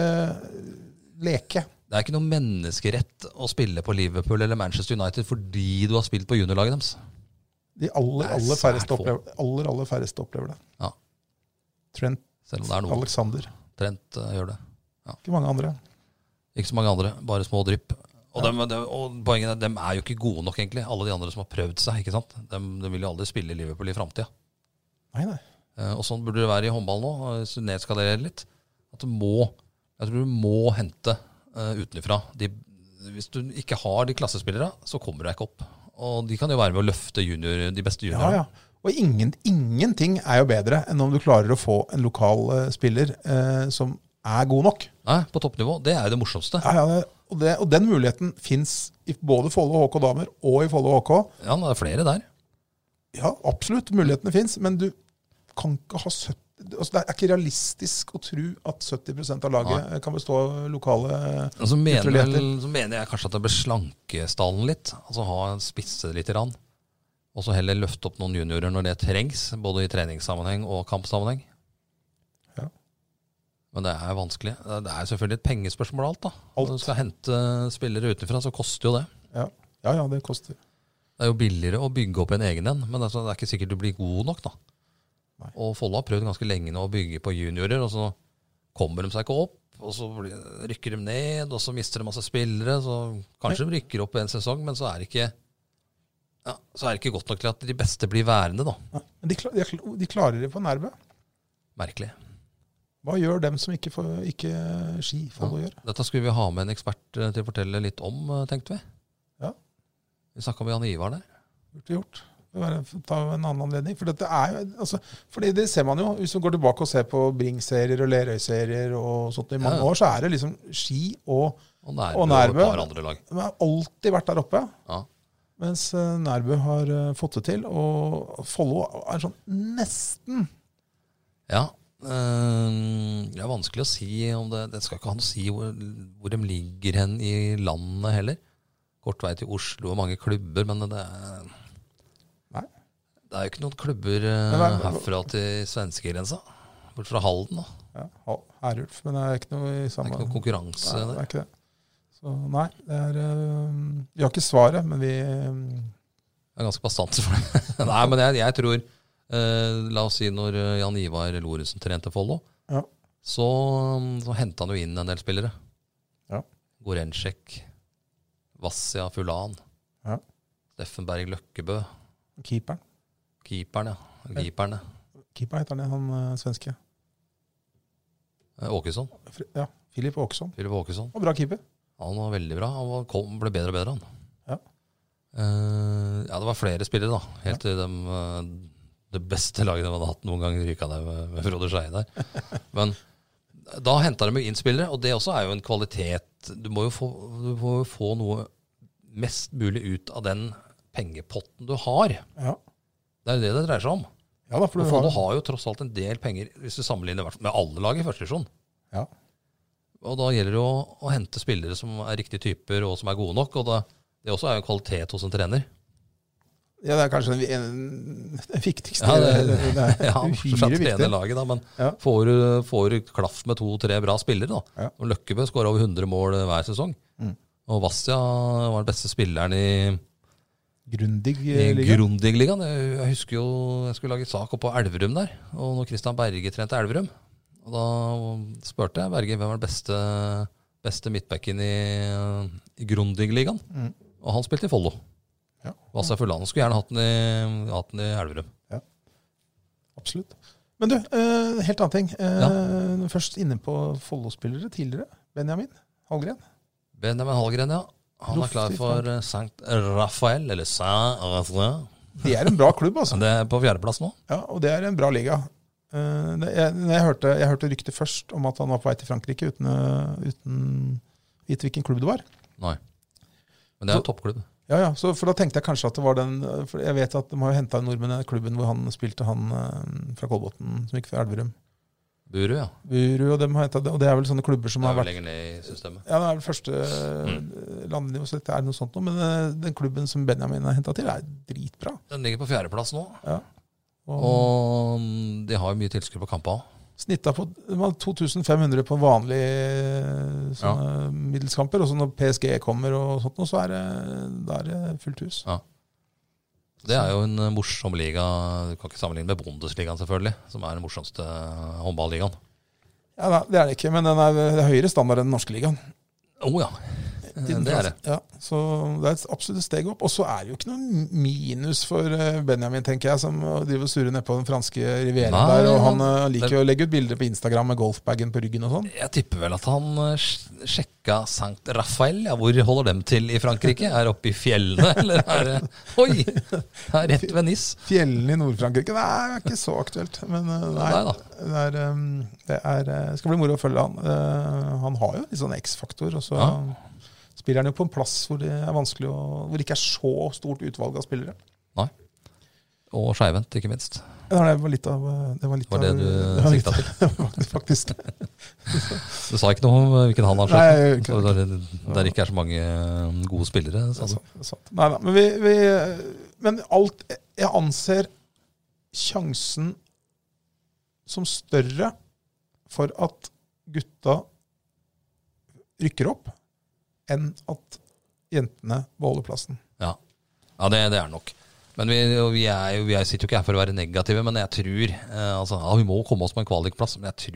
leke. Det er ikke noe menneskerett å spille på Liverpool eller Manchester United fordi du har spilt på juniorlaget deres. De aller færreste opplever det. Ja. Trent, Alexander. Trent gjør det. Ja. Ikke mange andre. Ikke så mange andre, bare små drypp. Og poenget er at de er jo ikke gode nok egentlig, alle de andre som har prøvd seg, ikke sant? De vil jo aldri spille i Liverpool i fremtiden. Nei. Og sånn burde det være i håndball nå, hvis du nedskalerer litt. At jeg tror du må hente utenifra. Hvis du ikke har de klassespillere, så kommer du ikke opp. Og de kan jo være med å løfte de beste juniorene. Ja. Og ingenting er jo bedre enn om du klarer å få en lokal spiller som er god nok. Nei, på toppnivå. Det er jo det morsomste. Og den muligheten finnes i både Follo HK damer og i Follo HK. Ja, det er flere der. Ja, absolutt. Mulighetene finnes, men du kan ikke ha 70. Altså, det er ikke realistisk å tro at 70% av laget kan bestå av lokale så mener jeg kanskje at det bør slanke stallen litt. Altså spisse litt grann. Og så heller løfte opp noen juniorer når det trengs, både i treningssammenheng og kampsammenheng. Ja. Men det er vanskelig. Det er selvfølgelig et pengespørsmål alt da. Når du skal hente spillere utenfra, så koster jo det. Ja, det koster. Det er jo billigere å bygge opp en egen en, men det er ikke sikkert du blir god nok da. Nei. Og Follo har prøvd ganske lenge nå å bygge på juniorer, og så kommer de seg ikke opp, og så rykker de ned, og så mister de masse spillere, så kanskje de rykker opp en sesong, men så er det ikke godt nok til at de beste blir værende da. Ja, men de klarer det på Nærbø. Merkelig. Hva gjør dem som ikke Ski Follo gjør? Dette skulle vi ha med en ekspert til å fortelle litt om, tenkte vi. Ja. Vi snakket med Jan Ivar der. Gjort. Ta en annen anledning. For dette er jo, altså, fordi det ser man jo, hvis man går tilbake og ser på Bring-serier og Lerøy-serier og sånt i mange år, så er det liksom Ski og Nærbø. De har alltid vært der oppe. Ja. Mens Nærbø har fått det til, og Follo er sånn nesten. Ja, det er vanskelig å si om det skal ikke ha noe å si hvor de ligger hen i landet heller. Kort vei til Oslo og mange klubber, men det er jo ikke noen klubber herfra til svenskegrensa, bort fra Halden da. Ja, Herulf, men det er ikke noe i samme... Det er ikke noe konkurranse. Nei, det er ikke det. Så nei, vi har ikke svaret, men vi... Det er ganske bastant for det. Nei, men jeg tror, la oss si når Jan Ivar Lorentzen trente Follo, så hentet han jo inn en del spillere. Ja. Gorenček, Vassia Fulan, Steffenberg Løkkebø. Keeperen, ja. Keeper heter han svenske. Åkesson. Ja, Filip Åkesson. Og bra keeper. Han var veldig bra. Han ble bedre og bedre, han. Ja. Det var flere spillere, da. Helt til det beste laget de hadde hatt noen gang, ryka der med Frode Skeie der. Men da hentet de inn spillere, og det også er jo en kvalitet. Du må jo få noe mest mulig ut av den pengepotten du har. Ja. Det er jo det dreier seg om. Ja, da, for Follo har jo tross alt en del penger, hvis du sammenligner med alle lag i første divisjon. Ja. Og da gjelder det å hente spillere som er riktige typer, og som er gode nok, og det også er jo kvalitet hos en trener. Ja, det er kanskje den viktigste. Fortsatt trener laget da, men får du klaff med 2-3 bra spillere da. Ja. Og Løkkebø skårer over 100 mål hver sesong. Og Vassia var den beste spilleren i Grundig-ligaen. Jeg husker jo, jeg skulle lage sak oppe på Elverum der, og når Christian Berge trente Elverum, og da spørte jeg Berge hvem var den beste midtbacken i Grundig-ligaen, og han spilte i Follo. Ja. Vassa Fullan skulle gjerne hatt den i Elverum. Ja, absolutt. Men du, helt annen ting. Først inne på Follo-spillere tidligere. Benjamin Hallgren. Ja. Han er klar for St. Raphael, eller Saint-Raphael. Det er en bra klubb, altså. Det er på 4. plass nå. Ja, og det er en bra liga. Jeg hørte ryktet først om at han var på vei til Frankrike uten vite hvilken klubb det var. Nei. Men det er jo toppklubb. Ja, for da tenkte jeg kanskje at det var den, for jeg vet at de har jo hentet en nordmenn i klubben hvor han spilte, han fra Kolbotn, som gikk fra Elverum. Buru, ja. Buru, og dem har hentet det, og det er vel sånne klubber som har vært... lenger ned i systemet. Ja, det er vel første landnivå, så det er noe sånt nå, men den klubben som Benjamin har hentet til er dritbra. Den ligger på 4. plass nå, ja. Og de har jo mye tilskudd på kampen også. Snittet på 2500 på vanlige middelskamper, og så når PSG kommer og sånt, så er det fullt hus. Ja. Det er jo en morsom liga, du kan ikke sammenligne med Bundesligaen selvfølgelig, som er den morsomste håndballligaen. Ja, det er det ikke, men den er høyere standard enn den norske ligaen. Ja. Det er det. Ja, så det er absolutt et steg opp. Og så er det jo ikke noe minus for Benjamin, tenker jeg, som driver og surrer ned på den franske rivieren der, og han liker å legge ut bilder på Instagram med golfbagen på ryggen og sånn. Jeg tipper vel at han sjekka St. Raphael, hvor holder dem til i Frankrike? Er oppe i fjellene, eller er det... Oi, det er rett ved Nice. Fjellene i Nord-Frankrike, det er ikke så aktuelt, men det skal bli moro å følge han. Han har jo litt sånn X-faktor, og så... Spiller han jo på en plass hvor det er vanskelig hvor det ikke er så stort utvalg av spillere. Nei. Og skjevvendt, ikke minst. Ja, det var litt av det var det du sikta til? Faktisk. Du sa ikke noe om hvilken han har skjøtt? Der ikke er så mange gode spillere, sa du? Neida, men alt, jeg anser sjansen som større for at gutta rykker opp, enn at jentene beholder plassen. Ja, det er nok. Men vi sitter jo ikke her for å være negative, men jeg tror vi må komme oss på en kvalikplass, men jeg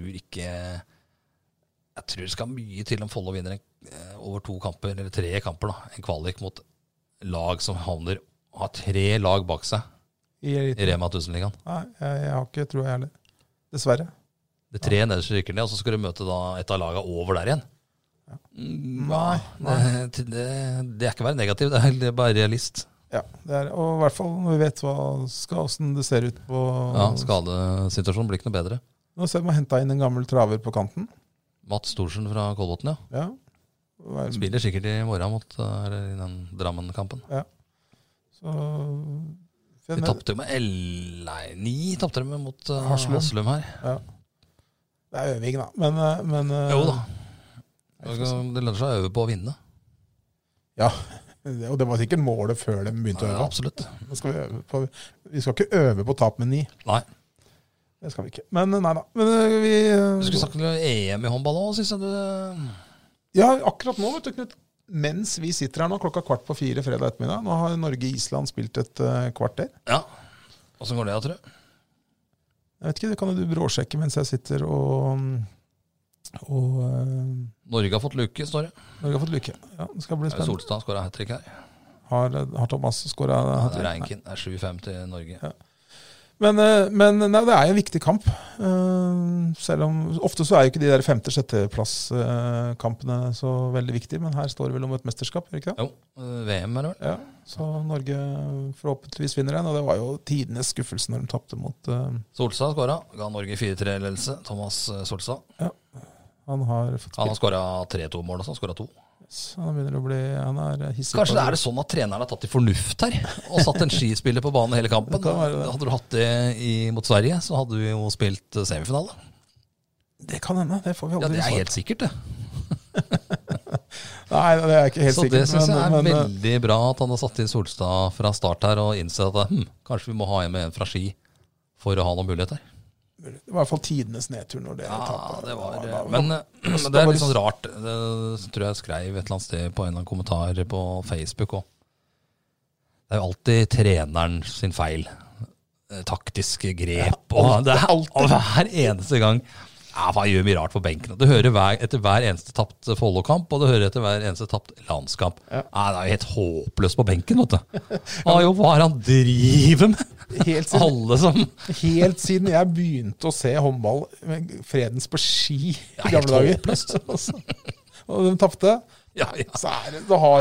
tror det skal mye til om Follo vinner over 2 kamper, eller 3 kamper da, en kvalik mot lag som har 3 lag bak seg i Rema 1000-ligaen. Nei, jeg har ikke tro jeg heller. Dessverre. Det 3 nederste rykker ned, og så skal du møte da et av lagene over der igjen. Ja. Det er ikke være negativ, det er bare realist. Ja, det er, og i hvert fall når vi vet hvordan det ser ut på... Ja, skadesituasjonen blir ikke noe bedre. Nå ser vi hentet inn en gammel traver på kanten. Mats Storsen fra Kolbotn, ja. Spiller sikkert i morgen mot i den Drammen-kampen. Ja. Så... De tappte jo med 9 tappte de mot Haslum her. Ja. Det er øving da, men jo da. Det lønner seg å øve på å vinne. Ja, og det var sikkert målet før de begynte å øve. Ja, absolutt. Vi skal ikke øve på tap med 9. Nei. Det skal vi ikke. Men nei da. Du skulle snakke om EM i håndball også, synes jeg du... Ja, akkurat nå, vet du, Knut. Mens vi sitter her nå, 3:15 fredag ettermiddag. Nå har Norge-Island spilt et kvarter. Ja. Hvordan går det, tror du? Jeg vet ikke, det kan du bråsjekke mens jeg sitter og Norge har fått luke, står det. Norge har fått luke, ja, det skal bli spennende. Solstad skåret hat-trick her. Har Thomas skåret hat-trick? Reinkin er 7-5 til Norge. Ja. Men nei, det er en viktig kamp. Selv om ofte så er jo ikke de der 5.-6.-plass-kampene så veldig viktige, men her står det vel om et mesterskap, ikke det? Jo, VM er det vel. Ja, så Norge forhåpentligvis vinner den, og det var jo tidenes skuffelse når de tappte mot... Solstad skåret, ga Norge 4-3-ledelse, Thomas Solstad. Ja. Han har skåret 3-2-mål, og så han skåret 2. Han begynner å bli, han er hissig. Kanskje det er det sånn at treneren har tatt i fornuft her, og satt en skispiller på banen hele kampen. Hadde du hatt det mot Sverige, så hadde du jo spilt semifinale. Det kan hende, det får vi aldri. Ja, det er helt sikkert det. Nei, det er ikke helt så sikkert. Så det synes jeg er veldig bra at han har satt inn Solstad fra start her, og innsett at kanskje vi må ha med en fra ski for å ha noen muligheter. Det var i hvert fall tidenes nedtur når det tappet. Men det er litt sånn rart. Det tror jeg skrev et eller annet sted på en eller annen kommentar på Facebook også. Det jo alltid treneren sin feil. Taktiske grep. Og det og hver eneste gang. Ja, han gjør mye rart på benken. Du hører etter hver eneste tapt Follo-kamp, og du hører etter hver eneste tapt landskamp. Ja. Det jo helt håpløst på benken, vet du. Hva han driver med? Helt siden jeg begynte å se håndball med Fredens på ski i gamle dager. Og de tappte. Ja. Så da har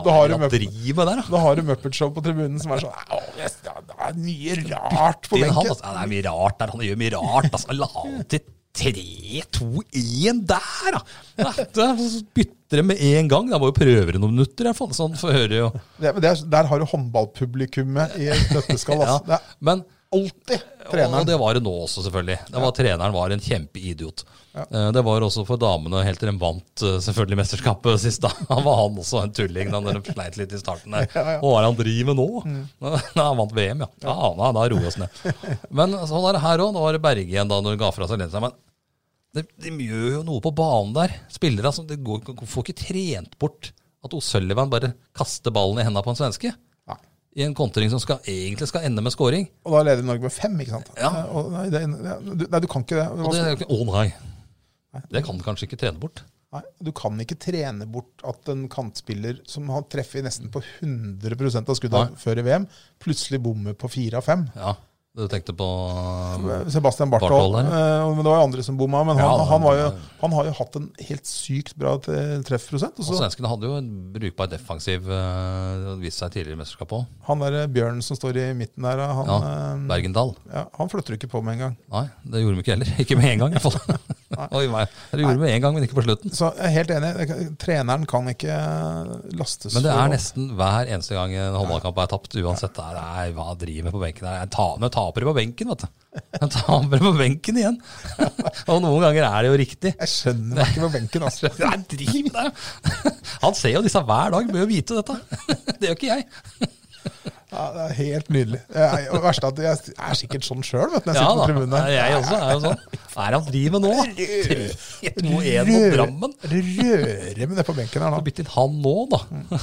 du Muppet Show på tribunen som sånn, det mye rart på benken. Det mye rart der, han gjør mye rart. Han la til 3-2-1 der, da. Så bytter det med en gang. Da må jo prøve det noen minutter, i hvert fall. Sånn for å høre jo. Der har du håndballpublikummet i et nøtteskall. Altså. Det men alltid treneren. Og det var det nå også, selvfølgelig. Treneren var en kjempeidiot. Det var også for damene helt til de vant selvfølgelig mesterskapet sist da. Han også en tulling da de sleit litt i starten der. Hva han driver nå? Han vant VM, ja. Da roer oss ned. Men sånn det her også. Nå var det Berge igjen da når de ga fra seg lensa. Men de gjør jo noe på banen der. Spillere, altså, får ikke trent bort at O'Sullivan bare kaster ballen i hendene på en svenske. I en kontring som egentlig skal ende med scoring. Og da leder Norge med 5, ikke sant? Ja. Nei, du kan ikke det. Nei. Det kan du kanskje ikke trene bort. Nei, du kan ikke trene bort at en kantspiller som har treffet nesten på 100% av skuddet før i VM, plutselig bommer på 4 av 5. Ja. Du tenkte på Sebastian Barthold, men det var jo andre som bomma, men han har jo hatt en helt sykt bra treffprosent. Og svenskene hadde jo en brukbar defensiv vist seg tidligere i mesterskapet også. Han der Bjørn som står i midten der, Bergendal. Ja, han flytter ikke på med en gang. Nei, det gjorde de ikke heller. Ikke med en gang i hvert fall. Det gjorde de med en gang, men ikke på slutten. Så jeg er helt enig, treneren kan ikke lastes. Men det nesten hver eneste gang en håndballkamp tapt, uansett hva driver med på benken der. Taper på benken, vet du. Han taper på benken igjen. Og noen ganger det jo riktig. Jeg skjønner meg ikke på benken, altså. Driv der. Han ser jo disse hver dag, bør jo vite dette. Det gjør ikke jeg. Ja, det helt nydelig. Og verst at jeg sikkert sånn selv, vet du, når jeg sitter på tribunen der. Jeg også jo sånn. Han driver nå? 3-2-1 mot Drammen. Rører med det på benken her nå. Bytt inn han nå, da.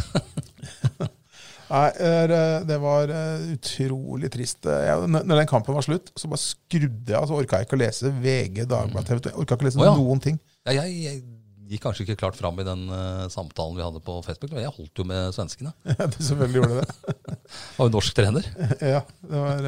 Nei, det var utrolig trist. Når den kampen var slutt, så bare skrudde jeg, så orket jeg ikke å lese VG, Dagbladet, TV 2. Jeg orket ikke å lese noen ting. Jeg gikk kanskje ikke klart fram i den samtalen vi hadde på Facebook, men jeg holdt jo med svenskene. Ja, du selvfølgelig gjorde det. Var jo norsk trener. Ja, det var...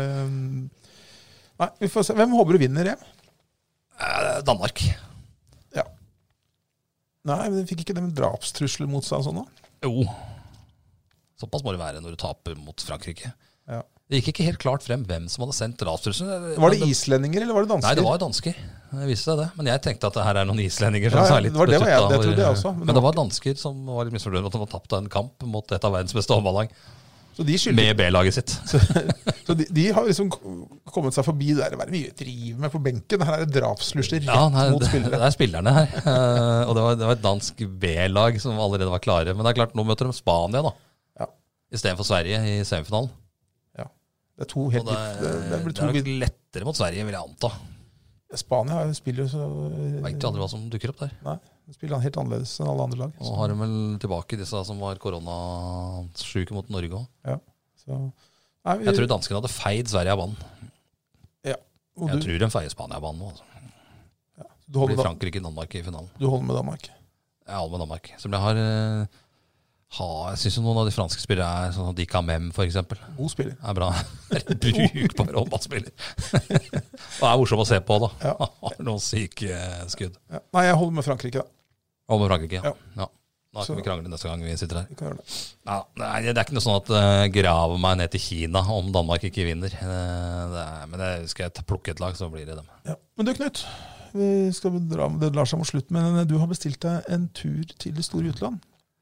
Nei, vi får se. Hvem håper du vinner hjem? Danmark. Ja. Nei, men de fikk ikke dem drapstrusler mot seg og sånn da? Jo. Såpass må det være når du taper mot Frankrike. Ja. Det gikk ikke helt klart frem hvem som hadde sendt drapstrusselen. Var det islendinger, eller var det dansker? Nei, det var dansker. Jeg visste det. Men jeg tenkte at det her noen islendinger som det trodde jeg også. Men det var dansker som var litt misfornøyd med at de var tapt av en kamp mot et av verdens beste håndballag. Med B-laget sitt. Så de har liksom kommet seg forbi der. Hva vi driver med på benken? Her det drapslusler rett mot spillere. Det spillerne her. Og det var et dansk B-lag som allerede var klare. Men det klart, nå møter de Spania da. I stedet for Sverige i semifinalen. Ja, det to helt litt. Det nok lettere mot Sverige, vil jeg anta. Spania spiller jo så... Jeg vet ikke aldri hva som dukker opp der. Nei, de spiller helt annerledes enn alle andre lag. Og har de vel tilbake disse som var koronasyke mot Norge også. Ja. Så, jeg tror danskene hadde feid Sverige av banen. Ja. Jeg tror de feier Spania av banen nå. Altså. Ja. Det blir Frankrike-Danmark i finalen. Du holder med Danmark? Jeg holder med Danmark. Som jeg har... jeg synes jo noen av de franske spillere sånn Dika Mem for eksempel. God spiller. Bra. Brukbar håndballspiller. Og morsom å se på da. Ja. Har noen syke skudd. Ja. Nei, jeg holder med Frankrike da. Holder med Frankrike, ja. Da kan vi krangle neste gang vi sitter her. Vi kan gjøre det. Ja, det ikke noe sånn at graver meg ned til Kina om Danmark ikke vinner. Men skal jeg plukke et lag, så blir det dem. Ja. Men du Knut, vi skal dra med det lar seg mot slutt, men du har bestilt deg en tur til det store utland.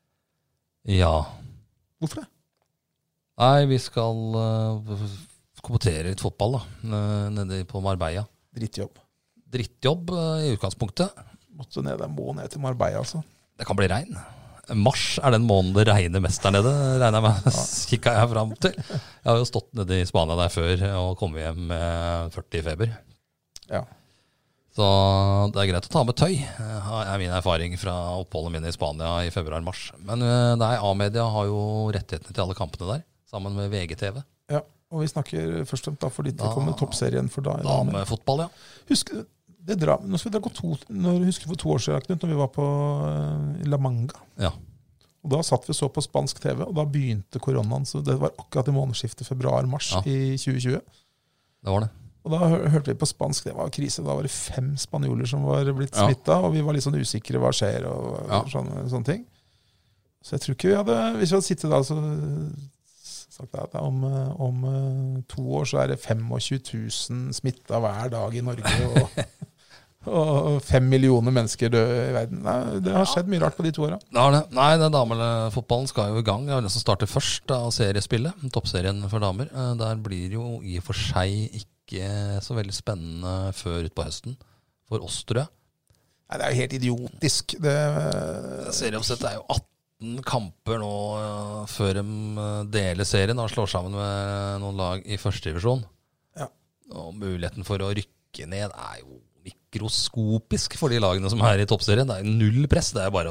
Ja. Hvorfor det? Nei, vi skal kommentere litt fotball da, nede på Marbella. Drittjobb i utgangspunktet. Må ned til Marbella, altså. Det kan bli regn. Mars den måneden det regner mest der nede, regner jeg med, kikket jeg frem til. Jeg har jo stått nede i Spania der før og kommet hjem med 40 i feber. Ja. Så det greit å ta med tøy, min erfaring fra oppholdet mine i Spania i februar-mars. Men A-media har jo rettighetene til alle kampene der, sammen med VGTV. Ja, og vi snakker først og fremst da for ditt kommende toppserien for damefotball, ja. Husk, nå skal vi dra husker for 2 år siden, Knut, når vi var på La Manga. Ja. Og da satt vi så på spansk TV, og da begynte koronaen, så det var akkurat i månedsskiftet februar-mars i 2020. Det var det. Og da hørte vi på spansk, det var krise, da var det 5 spanjoler som var blitt smittet, og vi var litt sånn usikre, hva skjer, og sånne ting. Så jeg tror ikke hvis vi hadde sittet da, så sagt at om 2 år så det 25 000 smittet hver dag i Norge, og 5 millioner mennesker døde i verden. Nei, det har skjedd mye rart på de 2 årene. Det har det. Nei, den damefotballen skal jo i gang. Det er den som starter først av seriespillet, toppserien for damer. Der blir jo i og for seg ikke så veldig spennende før ut på høsten. For oss, tror jeg. Nei, det er jo helt idiotisk. Serieoppsettet er jo 18 kamper nå før de deler serien og slår sammen med noen lag i første divisjon. Ja. Og muligheten for å rykke ned er jo mikroskopisk for de lagene som i toppserien. Det er null press, det er bare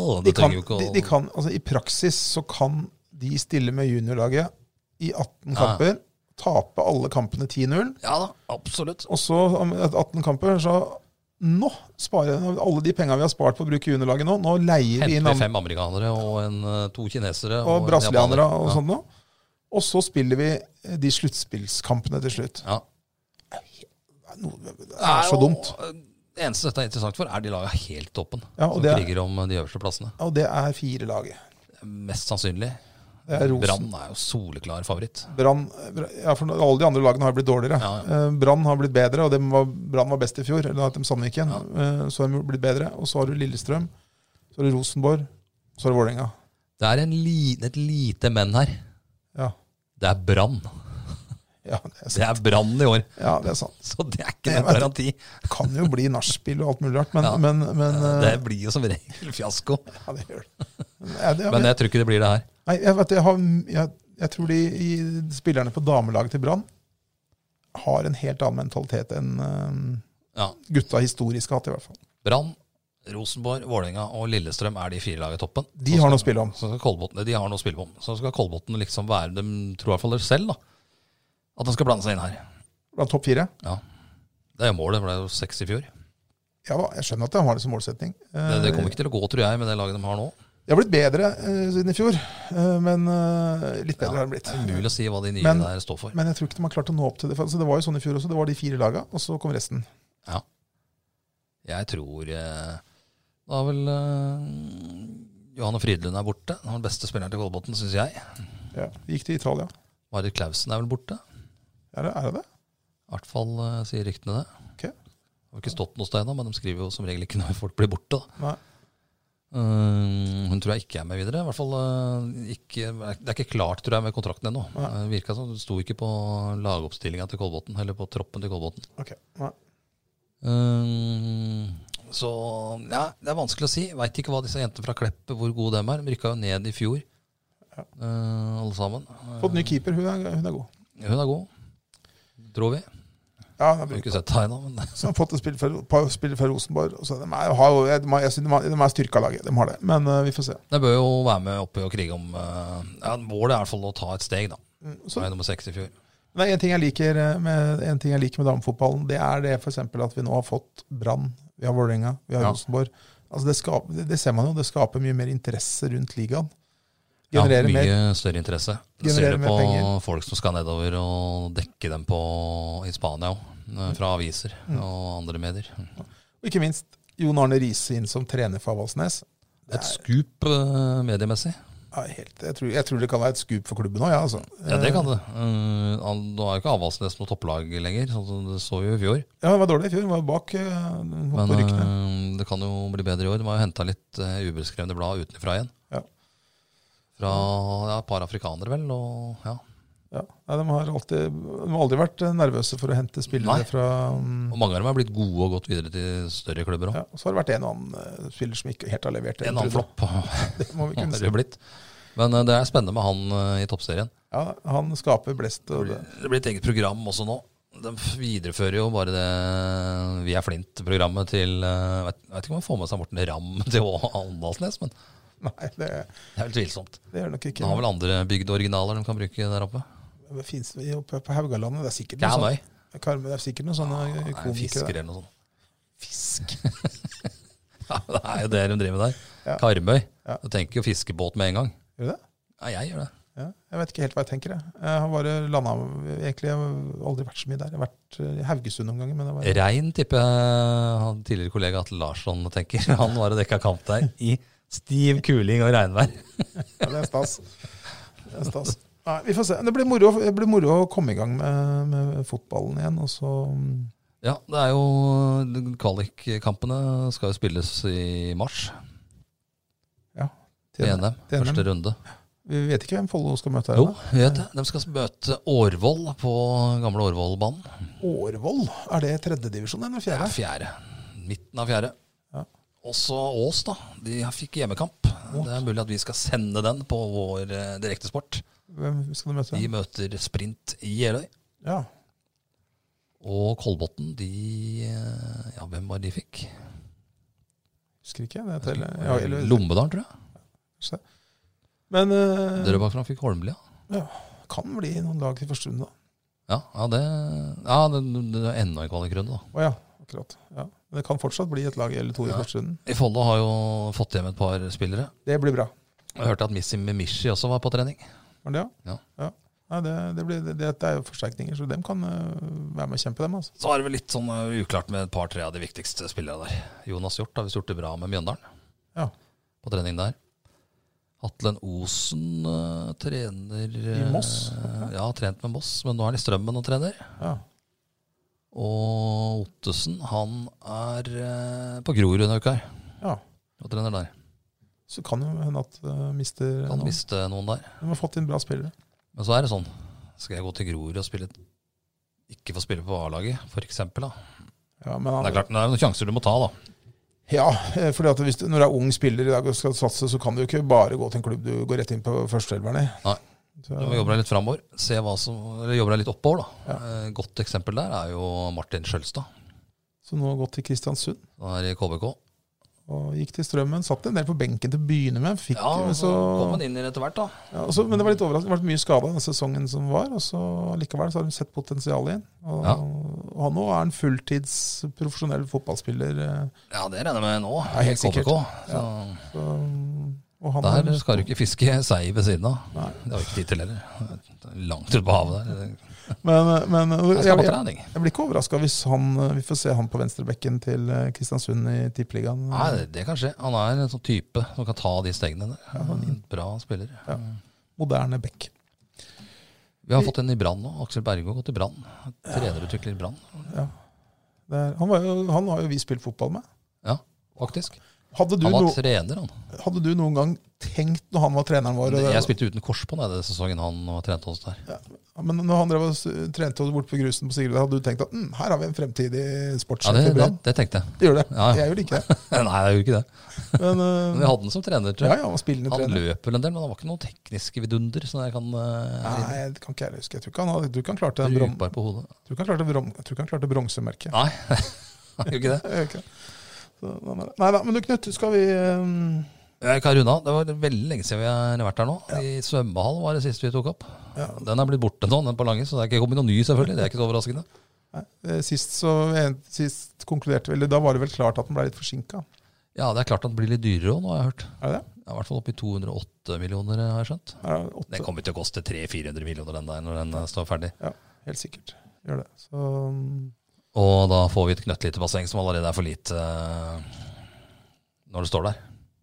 I praksis så kan de stille med juniorlaget i 18 kamper, tape alle kampene 10-0. Ja da, absolutt. Og så om 18 kamper, så nå sparer alle de pengene vi har spart på å bruke juniorlaget nå leier vi inn henter 5 amerikanere og 2 kinesere og brasilianere og sånt nå. Og så spiller vi de sluttspillskampene til slutt. Ja. Det er så dumt. Det eneste dette er interessant for, de laget helt toppen. Ja, som kriger om de øverste plassene. Og det er 4 laget. Mest sannsynlig. Brann er jo soleklar favoritt. Brann, for alle de andre lagene har blitt dårligere. Ja. Brann har blitt bedre, og Brann var best i fjor, eller at de Sandviken. Så har de blitt bedre. Og så har du Lillestrøm, så har du Rosenborg, så har du Vålerenga. Det er et lite menn her. Ja. Det er Brann. Ja, det er Brann i år. Ja, det er sant. Så det er ikke en garanti. Det kan jo bli nachspiel og alt mulig rart, men det blir jo som regel fiasko. Ja, det gjør det. Men jeg tror ikke det blir det her. Nei, jeg tror de spillerne på damelaget til Brann har en helt annen mentalitet enn gutta historisk har hatt, i hvert fall. Brann, Rosenborg, Vålerenga og Lillestrøm er de 4 lag i toppen. De har noe å spille om. De har noe å spille om. Så skal Kolbotn liksom være, de tror i hvert fall det selv, da. At de skal blande seg inn her. Blant topp 4? Ja. Det er jo målet, for det er jo 6 i fjor. Ja, jeg skjønner at de har det som målsetning. Det kommer ikke til å gå, tror jeg, med det laget de har nå. Det har blitt bedre siden i fjor, men litt bedre har det blitt. Det er umulig å si hva de nye der står for. Men jeg tror ikke de har klart å nå opp til det. For det var jo sånn i fjor også, det var de 4 lagene, og så kom resten. Ja. Jeg tror da vel Johanne Fridlund er borte. Han er den beste spilleren til Kolbotn, synes jeg. Ja, gikk til Italia. Marit Klausen er vel borte? Er det? I hvert fall sier ryktene det. Okay. Det har ikke stått noe sted ennå, men de skriver jo som regel ikke når folk blir borte. Nei. Hun tror jeg ikke er med videre. I hvert fall ikke, det er ikke klart, tror jeg, med kontrakten ennå. Det virket som det sto ikke på lagoppstillingen til Kolbotn, eller på troppen til Kolbotn. Okay. Nei. Så ja, det er vanskelig å si. Jeg vet ikke hva disse jentene fra Klepp, hvor gode de er. De rykket jo ned i fjor, alle sammen. Fått ny keeper, hun er god. Hun er god. Tror vi. Ja, jeg har ikke sett her nå, men så har fått et spill for Rosenborg. Så jeg synes de er styrka laget, de har det. Men vi får se. Det bør jo være med oppe og krige om målet er i hvert fall å ta et steg, da. Så er nummer 6 i fjor. Nei, en ting jeg liker med damefotballen, det er det for eksempel at vi nå har fått Brann, vi har Vålerenga, vi har Rosenborg. Altså det ser man jo, det skaper mye mer interesse rundt ligaen. Mye større interesse. Du ser det på folk som skal nedover og dekke dem i Spania også, fra aviser og andre medier. Og ikke minst Jon Arne Riise inn som trener for Avaldsnes. Et skup mediemessig. Ja, jeg tror det kan være et skup for klubben også, altså. Ja, det kan det. Nå er jo ikke Avaldsnes noe topplag lenger, sånn som det så jo i fjor. Ja, det var dårlig i fjor, det var bak men det kan jo bli bedre i år. De har jo hentet litt ubeskrevne blad utenfra igjen. Fra et par afrikanere, vel. Og, de har aldri vært nervøse for å hente spillere fra og mange av dem har blitt gode og gått videre til større klubber også. Ja, så har det vært en og annen spiller som ikke helt har levert. En annen flopp. Det må vi kunne si. Men det er spennende med han i toppserien. Ja, han skaper blest. Det blir et eget program også nå. De viderefører jo bare det Vi er Flint-programmet til jeg vet ikke om han får med seg Morten Ramm til Åndalsnes, men Nei, det Det er vel tvilsomt. det er nok ikke. De har vel andre bygde originaler de kan bruke der oppe? Det finnes oppe på Haugalandet, det er sikkert noe Karmøy. sånt. Karmøy, det er sikkert noen sånne komikere. Fisker der. eller noe sånt. Fisk. Ja, det er jo det de driver med der. Ja. Karmøy. Ja. Du tenker jo fiskebåt med en gang. Gjør du det? Ja, jeg gjør det. Ja, jeg vet ikke helt hva jeg tenker. Jeg har bare landet, egentlig jeg har aldri vært så mye der. Jeg har vært i Haugesund noen ganger. Men det var... Rein tipper jeg han tidligere kollega Atle Larsson tenker. Han var og dekka kamp der i stiv kuling og regnvær. Ja, det er stas. Det er stas. Nei, vi får se. Det blir moro å komme i gang med fotballen igjen. Og så... Ja, det er jo kvalikkampene skal jo spilles i mars. Ja, Til NM, første runde. Vi vet ikke hvem Follo skal møte her. Jo, vi vet det. De skal møte Årvoll på gamle Årvollbanen. Årvoll? Er det tredjedivisjon eller fjerde? Ja, fjerde. Midten av fjerde. Ja. Også Ås da, de fikk hjemmekamp. Det er mulig at vi skal sende den på vår direktesport. Hvem skal du møte? De møter Sprint i Jeløy. Ja. Og Kolbotn, ja, hvem var de fikk? Husker ikke. Det er Lommedalen, tror jeg. Men Drøbakfram fikk Holmlia. ja, kan bli noen lag til første runde da. Ja, det er enda en kvalikrunde da. Å ja, akkurat. Ja. Men det kan fortsatt bli et lag eller to i første runden. I Follo har jo fått hjem et par spillere. Det blir bra. Jeg hørte at Missim Mimishi også var på trening. Var det Ja. Ja. Ja, det er jo forsterkninger, så dem kan være med å kjempe dem. Altså. Så er det vel litt sånn uklart med et par-tre av de viktigste spillere der. Jonas Hjort har vi gjort det bra med Mjøndalen. Ja. På trening der. Atlen Osen trener I Moss? Ja, trent med Moss, men nå er han i Strømmen og trener. Ja. Og Ottesen, han er på Grorud en uke her. Ja. Og trener der. Så kan jo hende at mister Kan noen. miste noen der. De har fått inn bra spillere. Men så er det sånn, skal jeg gå til Grorud og spille, ikke få spille på A-laget, for eksempel da. Ja, men Det er klart, det er noen sjanser du må ta da. Ja, fordi at hvis når du er ung spiller i dag og skal satse, så kan du jo ikke bare gå til en klubb du går rett inn på førsteelverne. Nei, Så, du må jobbe deg litt fremover, jobbe deg litt oppover da. Ja. Godt eksempel der er jo Martin Skjølstad. så nå har jeg gått til Kristiansund Han er i KBK. og gikk til Strømmen. Satt en del på benken til å begynne med. Fikk, Ja, så kom han inn i det etter hvert da. Ja, men det var litt overraskende. Det har vært mye skada den sesongen som var. Og så likevel så har hun sett potensial igjen. Og, Ja. og han nå er en fulltids profesjonell fotballspiller. Ja, det regner jeg med nå. Ja, helt i KBK. sikkert. Så Så, og han der skal du ikke fiske sei ved siden av. Nei. Det har vi ikke tid til heller. Langt ut på havet der. Men Jeg skal på trening. jeg blir ikke overraska hvis vi får se han på venstrebekken til Kristiansund i Tippeligaen. Nei, det kan skje. Han er en sånn type som kan ta de stegene der. En bra spiller. Ja. Moderne bekk. Vi har fått en i Brann nå. Aksel Bergå gått i Brann. Trenerutvikler i Brann. Ja. Han har jo vi spilt fotball med. Ja, faktisk. Hadde Han var trener, han. du noen gang tenkt når han var treneren vår Jeg spilte uten korsbånd denne sesongen han var trent hos der. Ja, men når han drev og trente oss bort på grusen på Sigrid, hadde du tenkt at her har vi en fremtidig Ja, sportssjef i Brann? det tenkte jeg. Det gjør det. Ja. Jeg gjorde ikke det. Nei, jeg gjorde ikke det. Men, Men vi hadde den som trener, tror ja, jeg. han var spillende Han trener. løp vel en del, men han var ikke noen tekniske vidunder. Så jeg kan Nei, det kan ikke jeg huske. Jeg tror ikke han klarte en brukbar på hodet. Jeg tror ikke han klarte bronsemerket. Nei, han gjorde ikke det. Jeg gjør ikke det. Nei da, men du Knut, skal vi Jeg kan runde av. Det var veldig lenge siden vi har vært her nå. I svømmehallen var det siste vi tok opp. Ja. Den er blitt borte nå, den på Lange, så det er ikke kommet noe ny selvfølgelig. Det er ikke så overraskende. Nei, Sist konkluderte vel, da var det vel klart at den ble litt forsinka. Ja, det er klart at den blir litt dyrere også nå, har jeg hørt. Er det det? I hvert fall opp i 208 millioner, har jeg skjønt. Er det 8? Den kommer til å koste 300-400 millioner den der når den står ferdig. Ja, helt sikkert. Gjør det. Så Og da får vi et knøttlite basseng som allerede er for lite når det står der.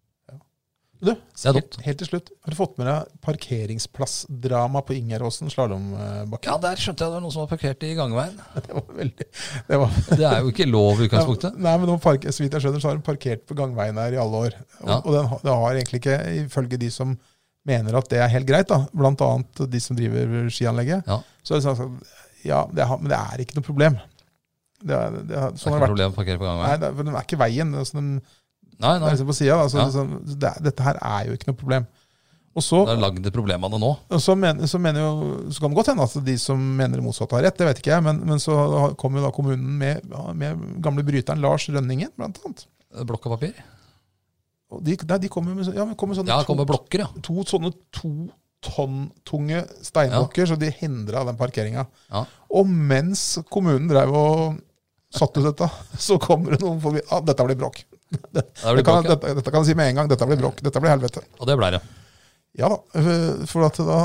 du, Det er dumt. helt til slutt, har du fått med deg parkeringsplassdrama på Ingeråsen slalåmbakke? Ja, der skjønte jeg det var noen som var parkert i gangveien. Det var veldig det var, Det er jo ikke lov i utgangspunktet. Nei, men så vidt jeg skjønner, så har de parkert på gangveien her i alle år. Og, Ja. og det har egentlig ikke, ifølge de som mener at det er helt greit, da, blant annet de som driver skianlegget, Ja. så er det sånn at ja, men det er ikke noe problem. Sånn Det er har det ikke noe vært. problem å parkere på Nei, gangveien. for de er ikke veien. Det er sånn, Nei, det nei. er liksom på siden, da, så Ja. dette her er jo ikke noe problem. Og så, Det er lagd et problem av det nå. så kan det godt hende at de som mener det motsatte har rett, det vet ikke jeg, men så kom jo da kommunen med gamle bryteren Lars Rønningen, blant annet. Blokk av papir. Og de kommer med, sånne kommer blokker, ja. to sånne 2 tonn tunge steinblokker, så de hindret den parkeringen. Ja. Og mens kommunen drev og satt ut dette, så kommer det noen forbi. Dette blir bråk. Dette kan jeg si med en gang. Dette blir bråk. Dette blir helvete. Og det ble det. Ja da, for at da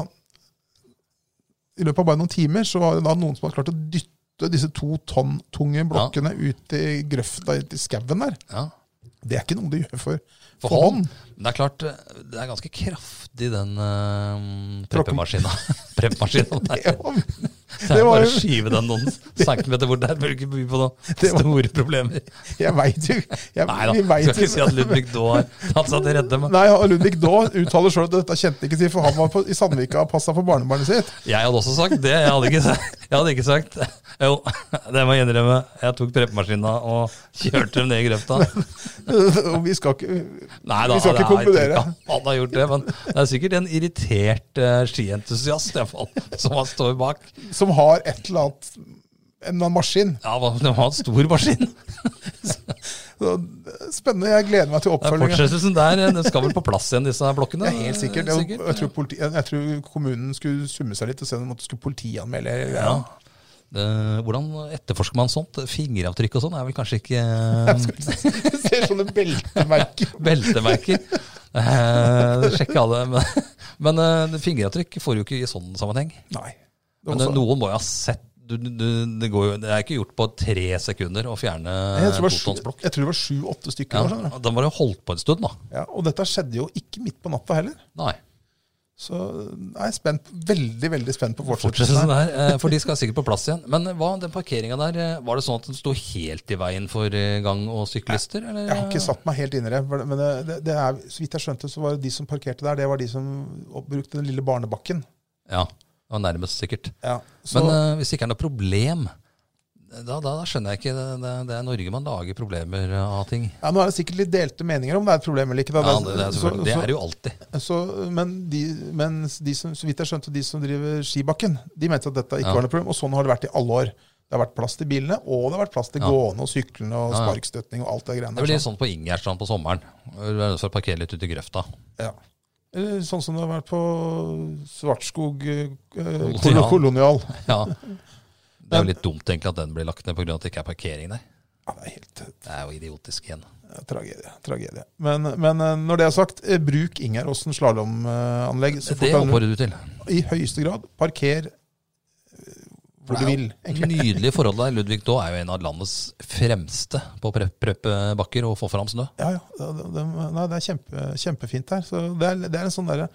i løpet av bare noen timer så var det da noen som hadde klart å dytte disse 2 tonn tunge blokkene ut i grøfta i skauen der. Ja. Det er ikke noe du gjør for hånd. Men det er klart, det er ganske kraftig den preppemaskinen. Preppemaskinen der. Det er bare å skyve den noen centimeter bort der, bør du ikke by på noen store problemer. Jeg vet jo. Nei da, skal ikke si at Ludvig Daah har tatt seg til redde. Men. Nei, Ludvig Daah uttaler selv at dette kjente ikke til, for han var i Sandvika og passet for barnebarnet sitt. Jeg hadde også sagt det, jeg hadde ikke sagt. Jo, det må jeg innrømme. Jeg tok preppemaskinen og kjørte dem ned i grøfta. Og vi skal ikke konkludere. Han har gjort det, men det er sikkert en irritert skientusiast i hvert fall, som han står bak. Som har et eller annet, en eller annen maskin. Ja, det var en stor maskin. Spennende, jeg gleder meg til oppfølgingen. Fortsettelsen der, det skal vel på plass igjen, disse blokkene? Ja, helt sikkert. Jeg tror kommunen skulle summe seg litt og se om de skulle politianmelde. Ja. Hvordan etterforsker man sånt? Fingeravtrykk og sånn er vel kanskje ikke... Du ser sånne beltemerker. Beltemerker. Sjekke alle. Men fingeravtrykk får jo ikke i sånn sammenheng. Nei. Men noen må jo ha sett. Det er ikke gjort på 3 sekunder å fjerne 2-tonsblokk. Jeg tror det var 7-8 stykker. Ja, da var det holdt på en stund da. Ja, og dette skjedde jo ikke midt på natta heller. Nei. Så jeg er veldig, veldig spent på fortsettelsen der. For de skal sikkert på plass igjen. Men den parkeringen der, var det sånn at den stod helt i veien for gang- og syklister? Eller? Jeg har ikke satt meg helt inn i det. Men det er, så vidt jeg skjønte, så var det de som parkerte der, det var de som brukte den lille barnebakken. Ja, det var nærmest sikkert. Ja, men hvis det ikke er noe problem, da skjønner jeg ikke. Det er Norge man lager problemer av ting. Ja, nå er det sikkert litt delte meninger om det er et problem eller ikke. Ja, det er det jo alltid. Men de som, så vidt jeg skjønte, de som driver skibakken, de mente at dette ikke var noe problem, og sånn har det vært i alle år. Det har vært plass til bilene, og det har vært plass til gående og syklene og sparkstøtning og alt det greiene. Det blir sånn på Ingjerdstrand på sommeren, for å parkere litt ut i grøfta. Ja. Sånn som det har vært på Svartskog kolonial. Ja. Det er jo litt dumt egentlig at den blir lagt ned på grunn av at det ikke er parkering der. Ja, det er jo idiotisk igjen. Ja, tragedie. Men når det er sagt, bruk Ingeråsen slalåmanlegg. Det oppfordrer du til. I høyeste grad. Parker hvor du vil. Nydelige forhold der. Ludvig Daah er jo en av landets fremste på preppebakker og få fram snø. Ja. Det er kjempefint her. Så det er en sånn derre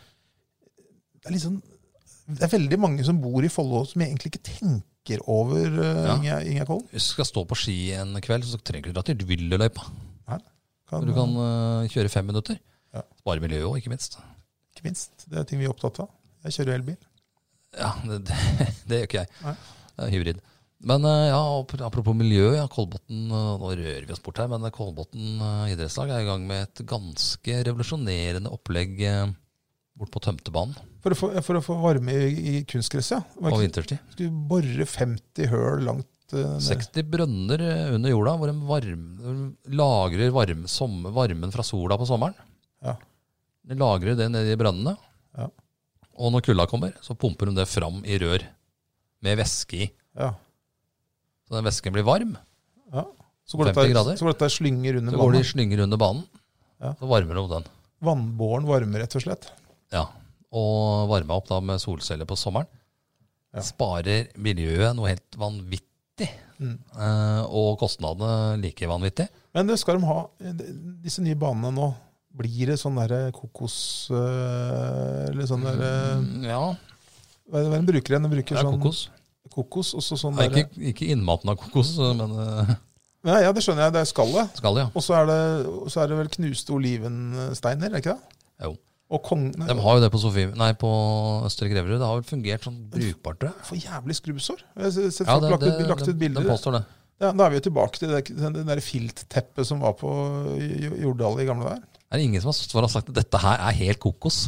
det er veldig mange som bor i Follo som egentlig ikke tenker over Ingerkollen. Hvis du skal stå på ski en kveld, så trenger du dra til Villeløypa. Du kan kjøre 5 minutter. Ja. Spare miljøet også, ikke minst. Ikke minst. Det er ting vi er opptatt av. Jeg kjører elbil. Ja, det gjør ikke jeg. Nei. Det er hybrid. Men apropos miljø, Kolbotn, nå rører vi oss bort her, men Kolbotn idrettslag er i gang med et ganske revolusjonerende opplegg bort på Tømtebanen. For å få varme i kunstgress, ja. På vinterstid. Skulle borre 50 høl langt 60 brønner under jorda, hvor de lagrer varmen fra sola på sommeren. Ja. De lagrer det nede i brønnene. Ja. Og når kulda kommer, så pumper de det fram i rør med væske i. Ja. Så den væsken blir varm. Ja. Så går dette slynger under banen. Så går det slynger under banen. Ja. Så varmer de den. Vannbåren varmer, rett og slett. Ja. Og varme opp da med solceller på sommeren. Ja. Sparer miljøet noe helt vanvittig. Og kostnadene like vanvittig. Men det skal de ha, disse nye banene nå. Blir det sånn der kokos eller sånn der ja. Hva er det den bruker? Den bruker sånn kokos også sånn der. Ikke innmaten av kokos, men Nei, ja, det skjønner jeg. Det er skallet. Skallet, ja. Og så er det vel knuste olivensteiner, er det ikke det? Jo. Og de har jo det på Østre Greverud. Det har vel fungert sånn brukbart, tror jeg. For jævlig skrubbsår. Jeg har sett folk lagt ut bilder. De påstår det. Ja, da er vi jo tilbake til det der filtteppet som var på Jordal i gamle der. Er det ingen som har sagt at dette her er helt kokos?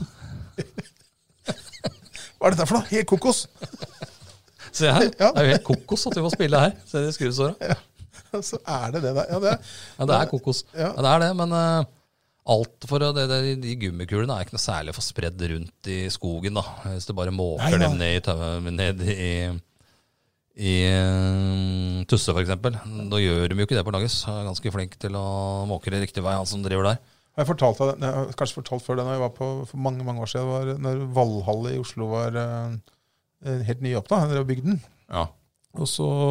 Hva er dette for noe? Helt kokos? Se her, det er jo helt kokos at vi får spille her. Se de skrubbsåra. Ja, så er det der. Ja, det er kokos. Ja, det er det, men Alt for de gummikulene er ikke noe særlig for spredd rundt i skogen da. Hvis du bare måker dem ned i Tusse for eksempel. Da gjør de jo ikke det på Nages. Han er ganske flink til å måke det riktig vei, han som driver der. Jeg har kanskje fortalt før det når jeg var for mange år siden, når Valhall i Oslo var helt nyåpnet, når jeg bygde den. Ja. Og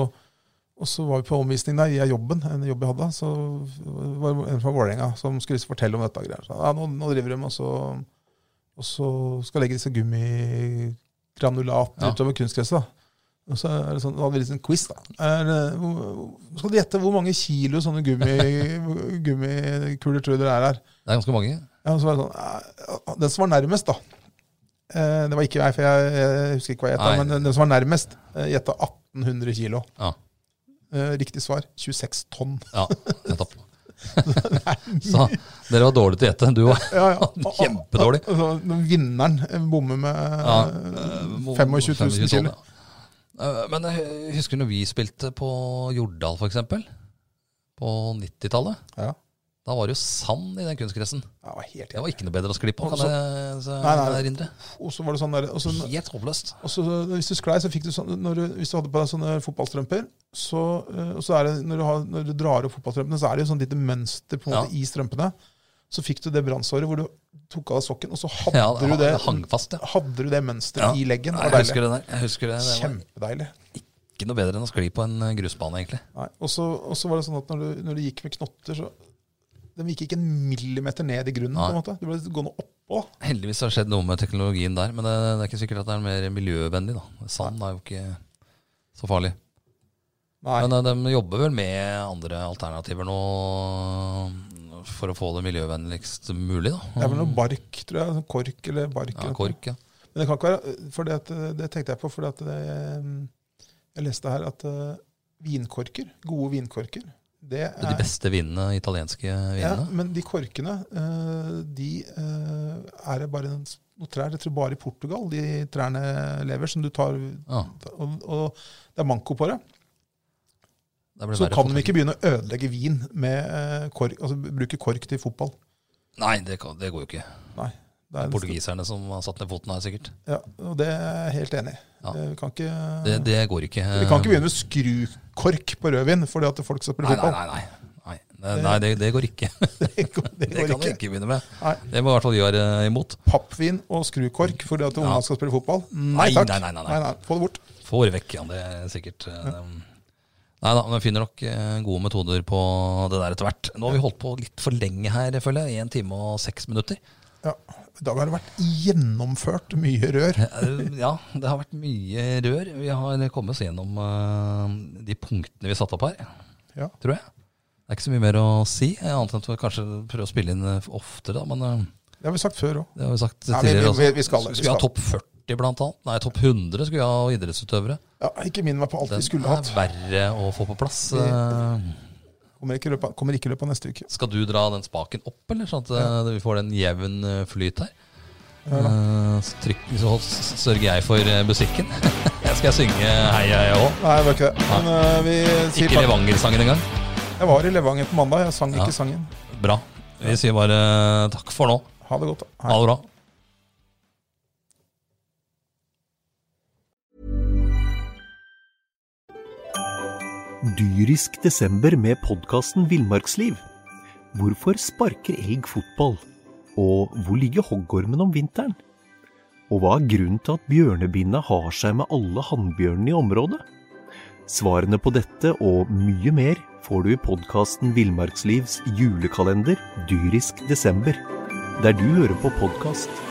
så var vi på omvisning der, i jobben, en jobb jeg hadde, så var det en fra Vålerenga som skulle fortelle om dette greier. Så, nå driver de, og så skal legge disse gummigranulat utover kunstgresset da. Og så er det sånn, da hadde vi litt en quiz da. Skal du gjette hvor mange kilo sånne gummikuler tror du det er her? Det er ganske mange. Ja, så var det sånn, den som var nærmest da, det var ikke jeg, for jeg husker ikke hva jeg gjettet, men den som var nærmest gjettet 1800 kilo. Ja. Riktig svar, 26 tonn. Ja, nettopp. Så dere var dårlig til å gjette, du var kjempedårlig. Vinneren bommer med 25 000 kilo. Men jeg husker når vi spilte på Jordal for eksempel, på 90-tallet. Ja. Da var det jo sand i den kunstgressen. Det var ikke noe bedre å skli på, kan jeg erindre. Og så var det sånn der... Helt håpløst. Og så hvis du sklei, så fikk du sånn... Hvis du hadde på deg sånne fotballstrømper, så er det, når du drar opp fotballstrømpene, så er det jo sånn lite mønster på en måte i strømpene. Så fikk du det brannsåret hvor du tok av sokken, og så hadde du det hang fast, hadde du det mønsteret i leggen. Jeg husker det der. Jeg husker det. Kjempedeilig. Ikke noe bedre enn å skli på en grusbane, egentlig. Nei. Og så var det sånn at når du gikk med knotter, så de gikk ikke en millimeter ned i grunnen, på en måte. Du ble gående oppå. Heldigvis har det skjedd noe med teknologien der, men det er ikke sikkert at det er mer miljøvennlig, da. Sand er jo ikke så farlig. Nei. Men de jobber vel med andre alternativer nå for å få det miljøvennligst mulig, da. Det er vel noe bark, tror jeg. Kork eller bark. Ja, kork, ja. Men det kan ikke være, for det tenkte jeg på, for jeg leste her at vinkorker, gode vinkorker, det er de beste vinene, italienske vinene. Ja, men de korkene, de er det bare noen trær, jeg tror bare i Portugal, de trærne lever, som du tar, og det er manko på det. Så kan de ikke begynne å ødelegge vin med kork, altså bruke kork til fotball. Nei, det går jo ikke. Nei. Det er portugiserne som har satt ned foten her, sikkert. Ja, og det er jeg helt enig i. Ja. Det går ikke. Vi kan ikke begynne med skrukork på rødvin, fordi at folk skal spille fotball. Nei, det går ikke. Det kan vi ikke begynne med. Nei. Det må i hvert fall gjøre imot. Pappvin og skrukork fordi at ungene skal spille fotball? Nei, takk. Nei, få det bort. Få det vekk, ja, det er sikkert... Nei da, men jeg finner nok gode metoder på det der etter hvert. Nå har vi holdt på litt for lenge her, føler jeg. 1 time og 6 minutter. Ja, i dag har det vært gjennomført mye rør. Ja, det har vært mye rør. Vi har kommet oss gjennom de punktene vi satt opp her, tror jeg. Det er ikke så mye mer å si, annet enn at vi kanskje prøver å spille inn oftere, da, men... Det har vi sagt før også. Det har vi sagt tidligere også. Vi skal ha topp 40 blant annet. Nei, topp 100 skulle vi ha idrettsutøvere. Ja, ikke minn meg på alt vi skulle hatt. Det er verre å få på plass. Kommer ikke i løpet av neste uke. Skal du dra den spaken opp, eller sånn at vi får den jevn flyt her? Så sørger jeg for musikken. Jeg skal synge heia jeg også. Nei, det var ikke det. Men, ikke Levanger-sangen engang? Jeg var i Levanger på mandag, jeg sang ikke sangen. Bra. Vi sier bare takk for nå. Ha det godt da. Ha det bra. Dyrisk desember med podcasten Villmarksliv. Hvorfor sparker elg fotball? Og hvor ligger hoggormen om vinteren? Og hva er grunnen til at bjørnebinna har seg med alle hannbjørnene i området? Svarene på dette og mye mer får du i podcasten Villmarkslivs julekalender Dyrisk desember, der du hører på podcast.